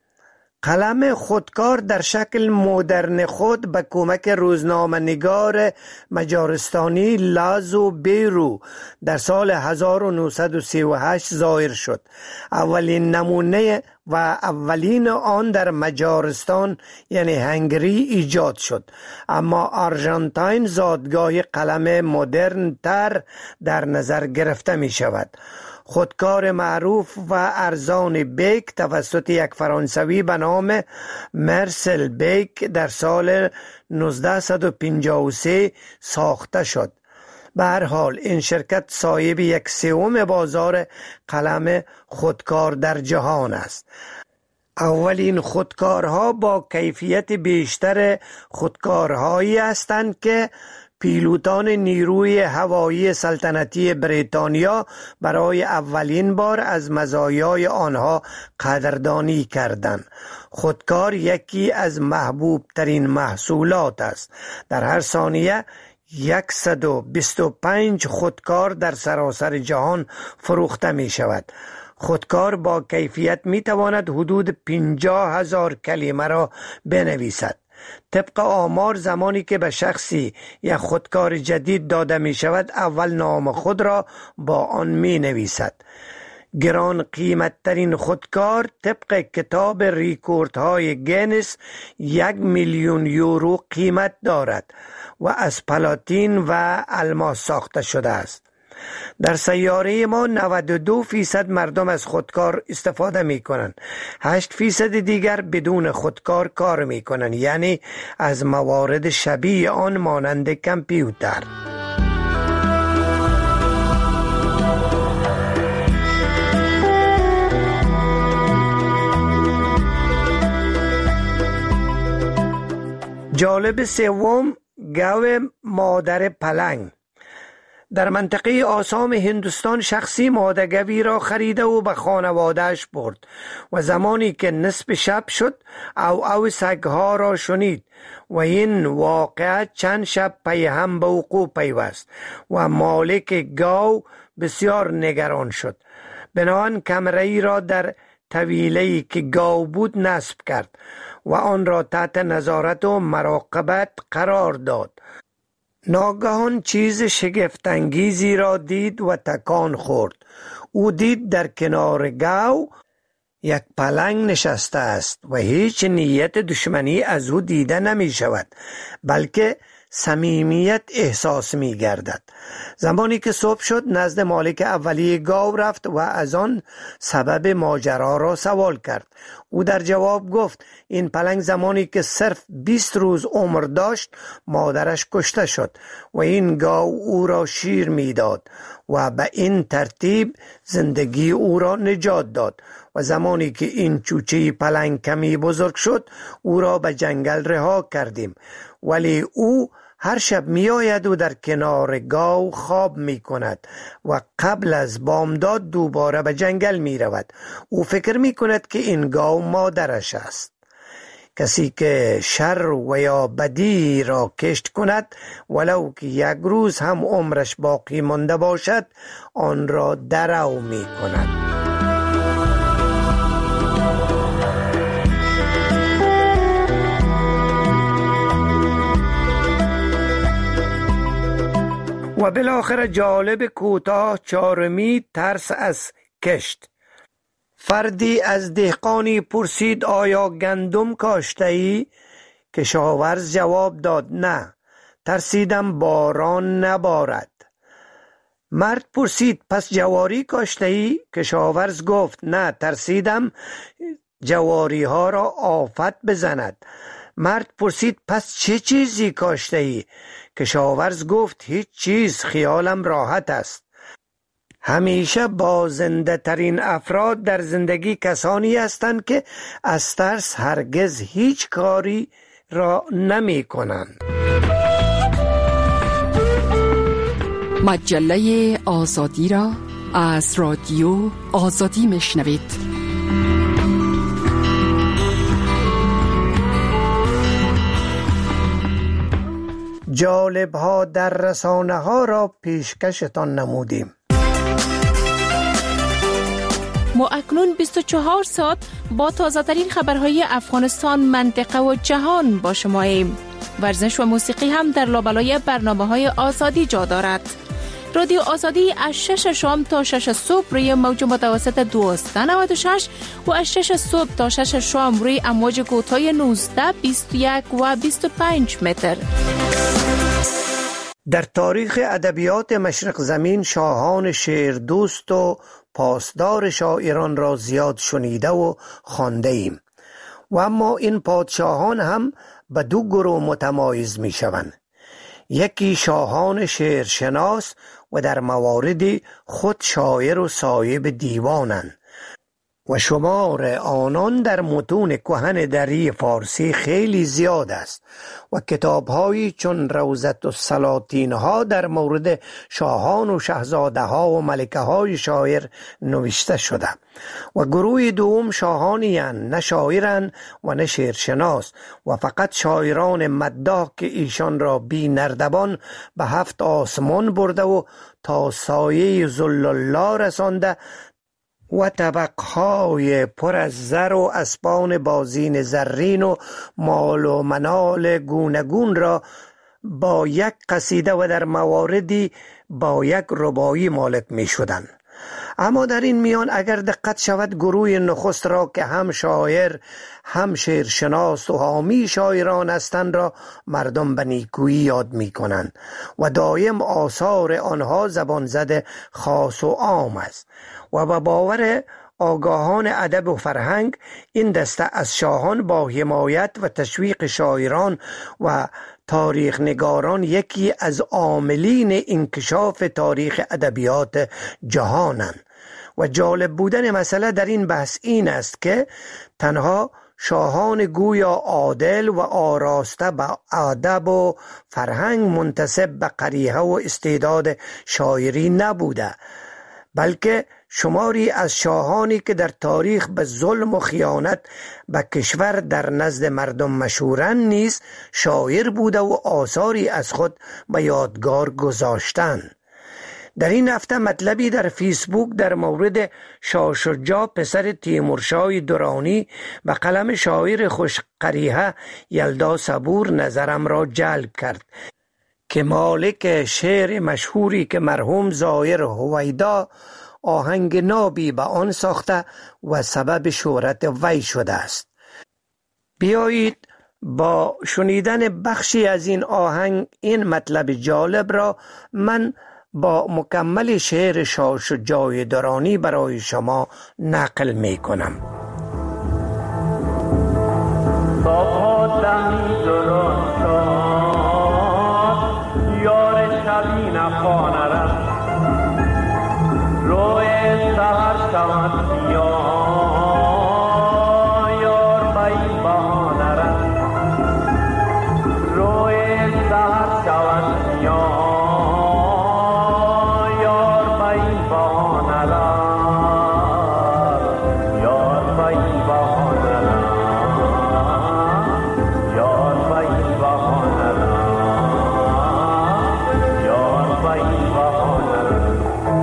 قلم خودکار در شکل مدرن خود به کمک روزنامه‌نگار مجارستانی لازو بیرو در سال هزار و نهصد و سی و هشت ظاهر شد. اولین نمونه و اولین آن در مجارستان یعنی هنگری ایجاد شد، اما آرژانتین زادگاه قلم مدرن تر در نظر گرفته می شود. خودکار معروف و ارزان بیک توسط یک فرانسوی به نام مرسل بیک در سال نوزده پنجاه و سه ساخته شد. به هر حال این شرکت صاحب یک سوم بازار قلم خودکار در جهان است. اولین خودکارها با کیفیت بیشتر خودکارهایی هستند که پیلوتان نیروی هوایی سلطنتی بریتانیا برای اولین بار از مزایای آنها قدردانی کردند. خودکار یکی از محبوب ترین محصولات است. در هر ثانیه صد و بیست و پنج خودکار در سراسر جهان فروخته می شود. خودکار با کیفیت می تواند حدود پنجاه هزار کلمه را بنویسد. طبق آمار زمانی که به شخصی یک خودکار جدید داده می شود اول نام خود را با آن می نویسد. گران قیمت ترین خودکار طبق کتاب ریکوردهای گینس یک میلیون یورو قیمت دارد و از پلاتین و الماس ساخته شده است. در سیاره ما نود و دو فیصد مردم از خودکار استفاده می کنند. هشت فیصد دیگر بدون خودکار کار می کنند، یعنی از موارد شبیه آن مانند کامپیوتر. جالب سوم، گاو مادر پلنگ. در منطقه آسام هندوستان شخصی مادرگوی را خریده و به خانوادهش برد و زمانی که نصف شب شد او او سگها را شنید و این واقعه چند شب پی هم به وقوع پیوست و مالک گاو بسیار نگران شد. بنابراین کمره‌ای را در طویله‌ای که گاو بود نصب کرد و آن را تحت نظارت و مراقبت قرار داد. ناگهان چیز شگفت‌انگیزی را دید و تکان خورد. او دید در کنار گاو یک پلنگ نشسته است و هیچ نیت دشمنی از او دیده نمی شود، بلکه صمیمیت احساس می گردد. زمانی که صبح شد نزد مالک اولیه گاو رفت و از آن سبب ماجرا را سوال کرد. او در جواب گفت این پلنگ زمانی که صرف بیست روز عمر داشت مادرش کشته شد و این گاو او را شیر می داد و به این ترتیب زندگی او را نجات داد و زمانی که این چوچه پلنگ کمی بزرگ شد او را به جنگل رها کردیم، ولی او هر شب می آید و در کنار گاو خواب می کند و قبل از بامداد دوباره به جنگل می رود. او فکر می کند که این گاو مادرش است. کسی که شر و یا بدی را کشت کند ولو که یک روز هم عمرش باقی مانده باشد آن را درو می کند. و بالاخره جالب کوتاه چهارمی ترس از کشت. فردی از دهقانی پرسید آیا گندم کاشته ای؟ کشاورز جواب داد نه، ترسیدم باران نبارد. مرد پرسید پس جواری کاشته ای؟ کشاورز گفت نه، ترسیدم جواری ها را آفت بزند. مرد پرسید پس چه چیزی کاشته ای؟ کشاورز گفت هیچ چیز، خیالم راحت است. همیشه بازنده ترین افراد در زندگی کسانی هستند که از ترس هرگز هیچ کاری را نمی کنند. مجله آزادی را از رادیو آزادی میشنوید. جالب ها در رسانه ها را پیشکشتان نمودیم. ما اکنون بیست و چهار ساعت با تازه ترین خبرهای افغانستان، منطقه و جهان با شماییم. ورزش و موسیقی هم در لابلای برنامه های آزادی جا دارد. رادیو آزادی از شش شام تا شش صبح روی موج متوسط دویست و نود و شش و از شش صبح تا شش شام روی امواج کوتاه نوزده، بیست و یک و بیست و پنج متر. در تاریخ ادبیات مشرق زمین شاهان شعر دوست و پاسدار شاعران را زیاد شنیده و خوانده ایم و اما این پادشاهان هم به دو گروه متمایز می شوند. یکی شاهان شعرشناس و در مواردی خود شاعر و صاحب دیوانند و شمار آنان در متون کهن دری فارسی خیلی زیاد است و کتاب‌هایی چون روضة السلاطین ها در مورد شاهان و شاهزاده ها و ملکه های شاعر نوشته شده. و گروه دوم شاهانی اند، نه شاعرند و نه شعرشناس و فقط شاعران مداح که ایشان را بی نردبان به هفت آسمان برده و تا سایه ذل الله رسانده و طبقهای پر از زر و اسبان بازین زرین و مال و منال گونگون را با یک قصیده و در مواردی با یک رباعی مالک می شدند. اما در این میان اگر دقت شود گروه نخست را که هم شاعر هم شعرشناس و حامی شاعران هستند را مردم به نیکویی یاد می کنند و دایم آثار آنها زبان زده خاص و عام است و به باور آگاهان ادب و فرهنگ این دسته از شاهان با حمایت و تشویق شاعران و تاریخ نگاران یکی از عاملین انکشاف تاریخ ادبیات جهانند. و جالب بودن مسئله در این بحث این است که تنها شاهان گویا عادل و آراسته به ادب و فرهنگ منتسب به قریحه و استعداد شاعری نبوده، بلکه شماری از شاهانی که در تاریخ به ظلم و خیانت به کشور در نزد مردم مشهورند نیز شاعر بوده و آثاری از خود به یادگار گذاشتند. در این هفته مطلبی در فیسبوک در مورد شاه شجاع پسر تیمورشاه درانی و قلم شاعر خوش قریحه یلدا صبور نظرم را جلب کرد که مالک شعر مشهوری که مرحوم زایر هویدا آهنگ نابی به آن ساخته و سبب شهرت وی شده است. بیایید با شنیدن بخشی از این آهنگ این مطلب جالب را من با مکمل شعر شاه شجاع درانی برای شما نقل می کنم. با دمی درست شد یار شبی نخانه رفت روی سهر شود سیاه یار بی بهانه رفت روی سهر شود سیاه یار بی بهانه رفت یار بی بهانه رفت یار بی بهانه رفت یار بی بهانه رفت.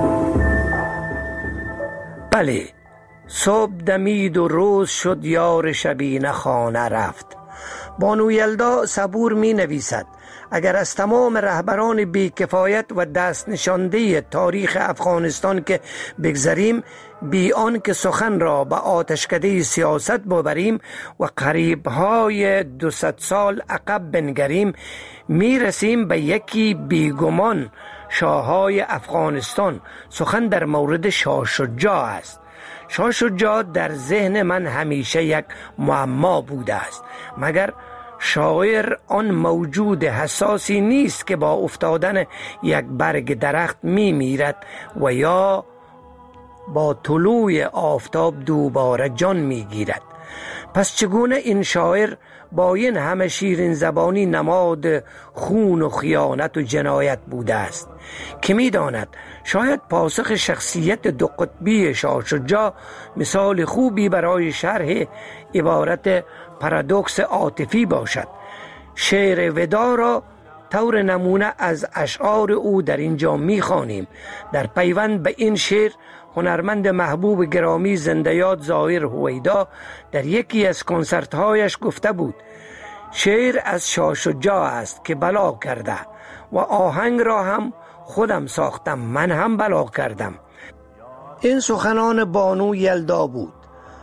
بله، صبح دمید و روز شد یار شبینه خانه رفت. بانو یلدا صبور می نویسد اگر از تمام رهبران بیکفایت و دست نشانده تاریخ افغانستان که بگذریم، بی آن که سخن را به آتشکده سیاست ببریم و قریبهای دوصد سال عقب بنگریم، می رسیم به یکی بیگمان شاههای افغانستان. سخن در مورد شاه شجاع است. شاه شجاع در ذهن من همیشه یک معما بوده است، مگر شاعر آن موجود حساسی نیست که با افتادن یک برگ درخت می میرد و یا با طلوع آفتاب دوباره جان می گیرد؟ پس چگونه این شاعر با این همه شیرین زبانی نماد خون و خیانت و جنایت بوده است؟ که می داند شاید پاسخ شخصیت دو قطبی شاه شجاع مثال خوبی برای شرح عبارت پارادوکس عاطفی باشد. شعر ودا را طور نمونه از اشعار او در اینجا می خوانیم. در پیوند به این شعر هنرمند محبوب گرامی زنده‌یاد ظاهر هویدا در یکی از کنسرت‌هایش گفته بود شعر از شاه شجاع است که بلا کرده و آهنگ را هم خودم ساختم، من هم بلا کردم. این سخنان بانو یلدا بود.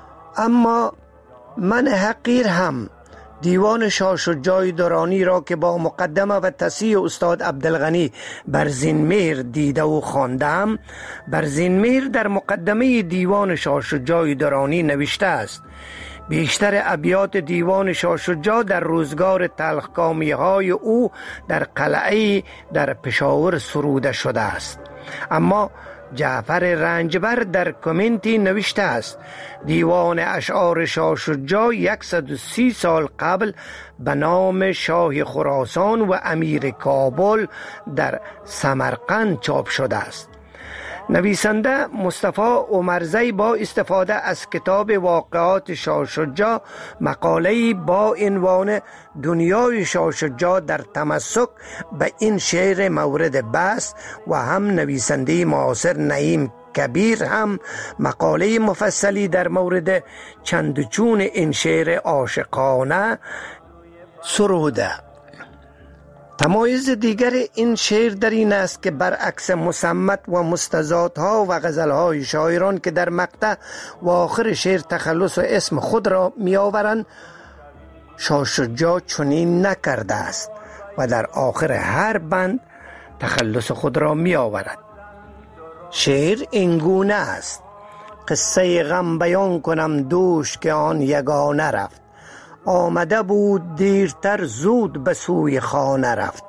اما من حقیر هم دیوان شاه شجاع درانی را که با مقدمه و تصحیح استاد عبدالغنی برزینمیر دیده و خواندم، برزینمیر در مقدمه دیوان شاه شجاع درانی نوشته است بیشتر ابیات دیوان شاه شجاع در روزگار تلخکامی های او در قلعه در پشاور سروده شده است. اما جعفر رنجبر در کامنتی نوشته است دیوان اشعار شاه شجاع صد و سی سال قبل به نام شاه خراسان و امیر کابل در سمرقند چاپ شده است. نویسنده مصطفی عمرزی با استفاده از کتاب واقعات شاه شجاع مقاله‌ای با عنوان دنیای شاه شجاع در تمسک به این شعر مورد بحث و هم نویسنده معاصر نعیم کبیر هم مقاله مفصلی در مورد چند و چون این شعر عاشقانه سروده. تمایز دیگر این شعر در این است که برعکس مصمت و مستزادها و غزلهای شاعران که در مقطع و آخر شعر تخلص و اسم خود را می آورند، شاه شجاع چنین نکرده است و در آخر هر بند تخلص خود را می آورد. شعر اینگونه است: قصه غم بیان کنم دوش که آن یگانه رفت، آمده بود دیرتر زود به سوی خانه رفت،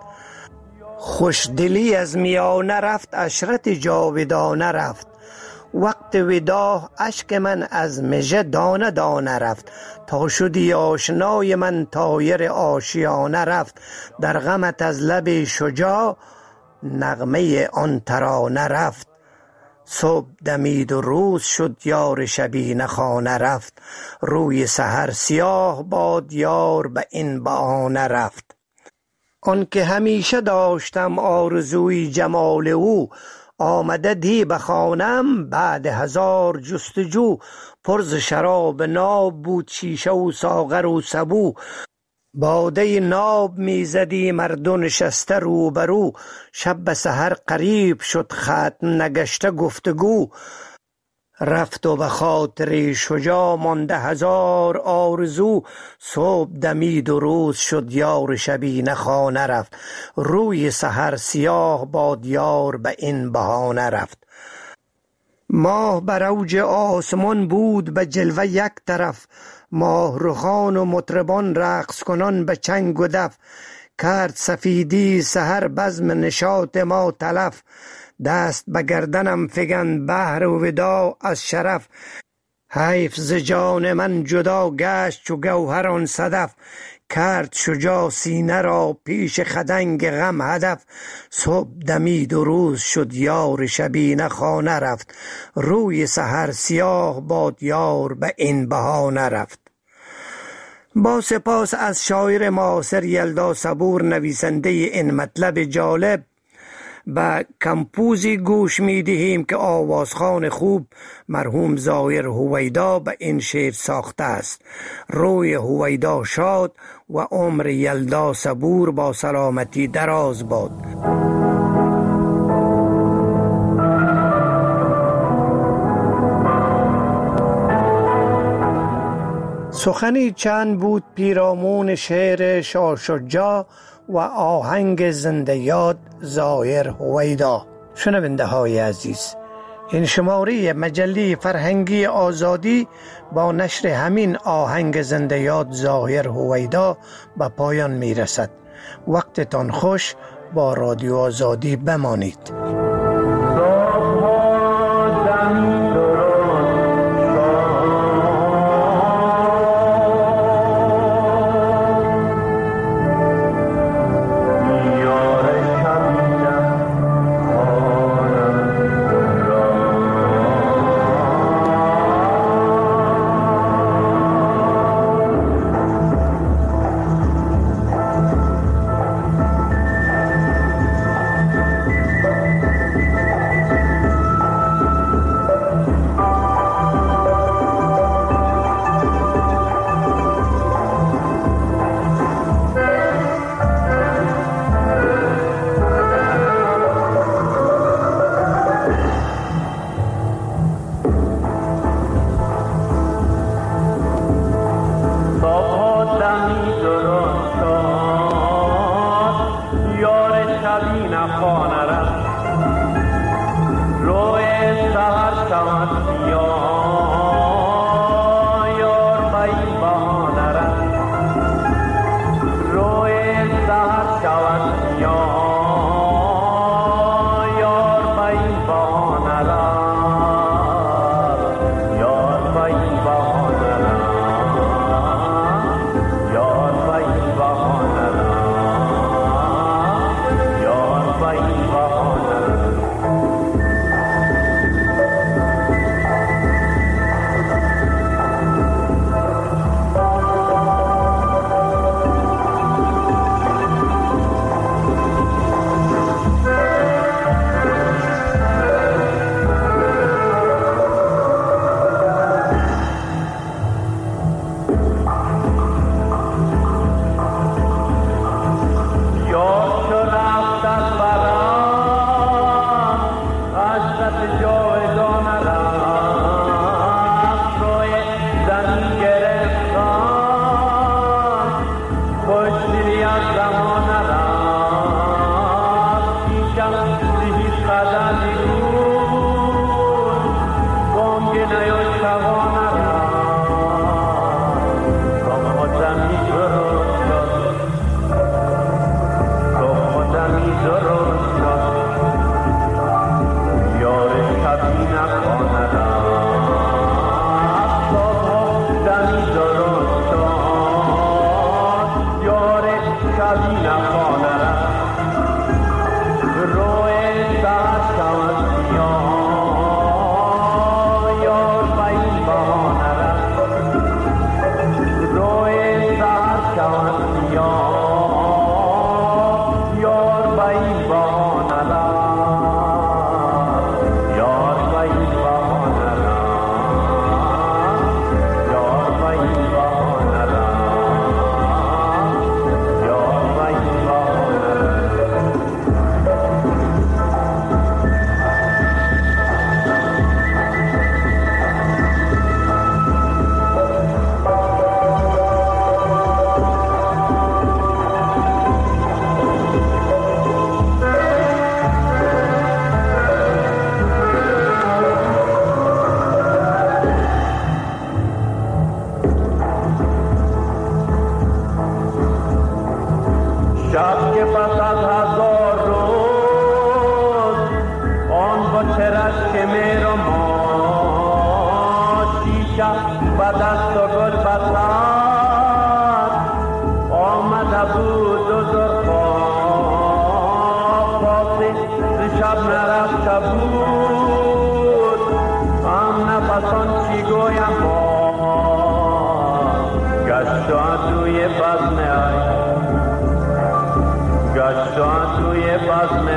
خوشدلی از میانه رفت عشرت جاودانه رفت، وقت وداع اشک من از مژه دانه دانه رفت، تا شدی آشنای من طایر آشیانه رفت، در غمت از لب شجاع نغمه آن ترانه رفت، صبح دمید و روز شد یار شبینه خانه رفت، روی سحر سیاه باد یار به این بهانه رفت. آن که همیشه داشتم آرزوی جمال او، آمده دی به خانم بعد هزار جستجو، پرز شراب ناب بود شیشه و ساغر و سبو، باده ناب میزدی مردم نشسته روبرو، شب به سحر قریب شد ختم نگشته گفتگو، رفت و به خاطر شجاع مانده هزار آرزو. صبح دمید و روز شد یار شبینه خانه رفت. روی سحر سیاه باد یار به این بهانه رفت. ماه بر اوج آسمان بود به جلوه یک طرف. ماه رخان و مطربان رقص کنان به چنگ و دف. کرد سفیدی سحر بزم نشاط ما تلف. دست به گردنم فگن بهر و وداع از شرف. حیف ز جان من جدا گشت چو گوهران صدف. کرد شجاع سینه را پیش خدنگ غم هدف. صبح دمید و روز شد یار شبینه خانه رفت. روی سحر سیاه باد یار به این بهانه رفت. با سپاس از شاعر معاصر یلدا صبور نویسنده این مطلب جالب، به کمپوزی گوش می دهیم که آوازخوان خوب مرحوم ظاهر هویدا به این شعر ساخته است. روی هویدا شاد و عمر یلدا صبور با سلامتی دراز باد. سخنی چند بود پیرامون شعر شاه شجاع و آهنگ زنده یاد ظاهر هویدا. شنونده های عزیز، این شماره مجله فرهنگی آزادی با نشر همین آهنگ زنده یاد ظاهر هویدا به پایان می رسد. وقتتان خوش، با رادیو آزادی بمانید. شب که پس از هزار روز آن با چرش که میرم شیشه به دست و گل بسد آمده بود و زرخواب پاسی شب نرفته بود هم نفسان چی گویم با گشتان توی بزم ای گشتان توی بزم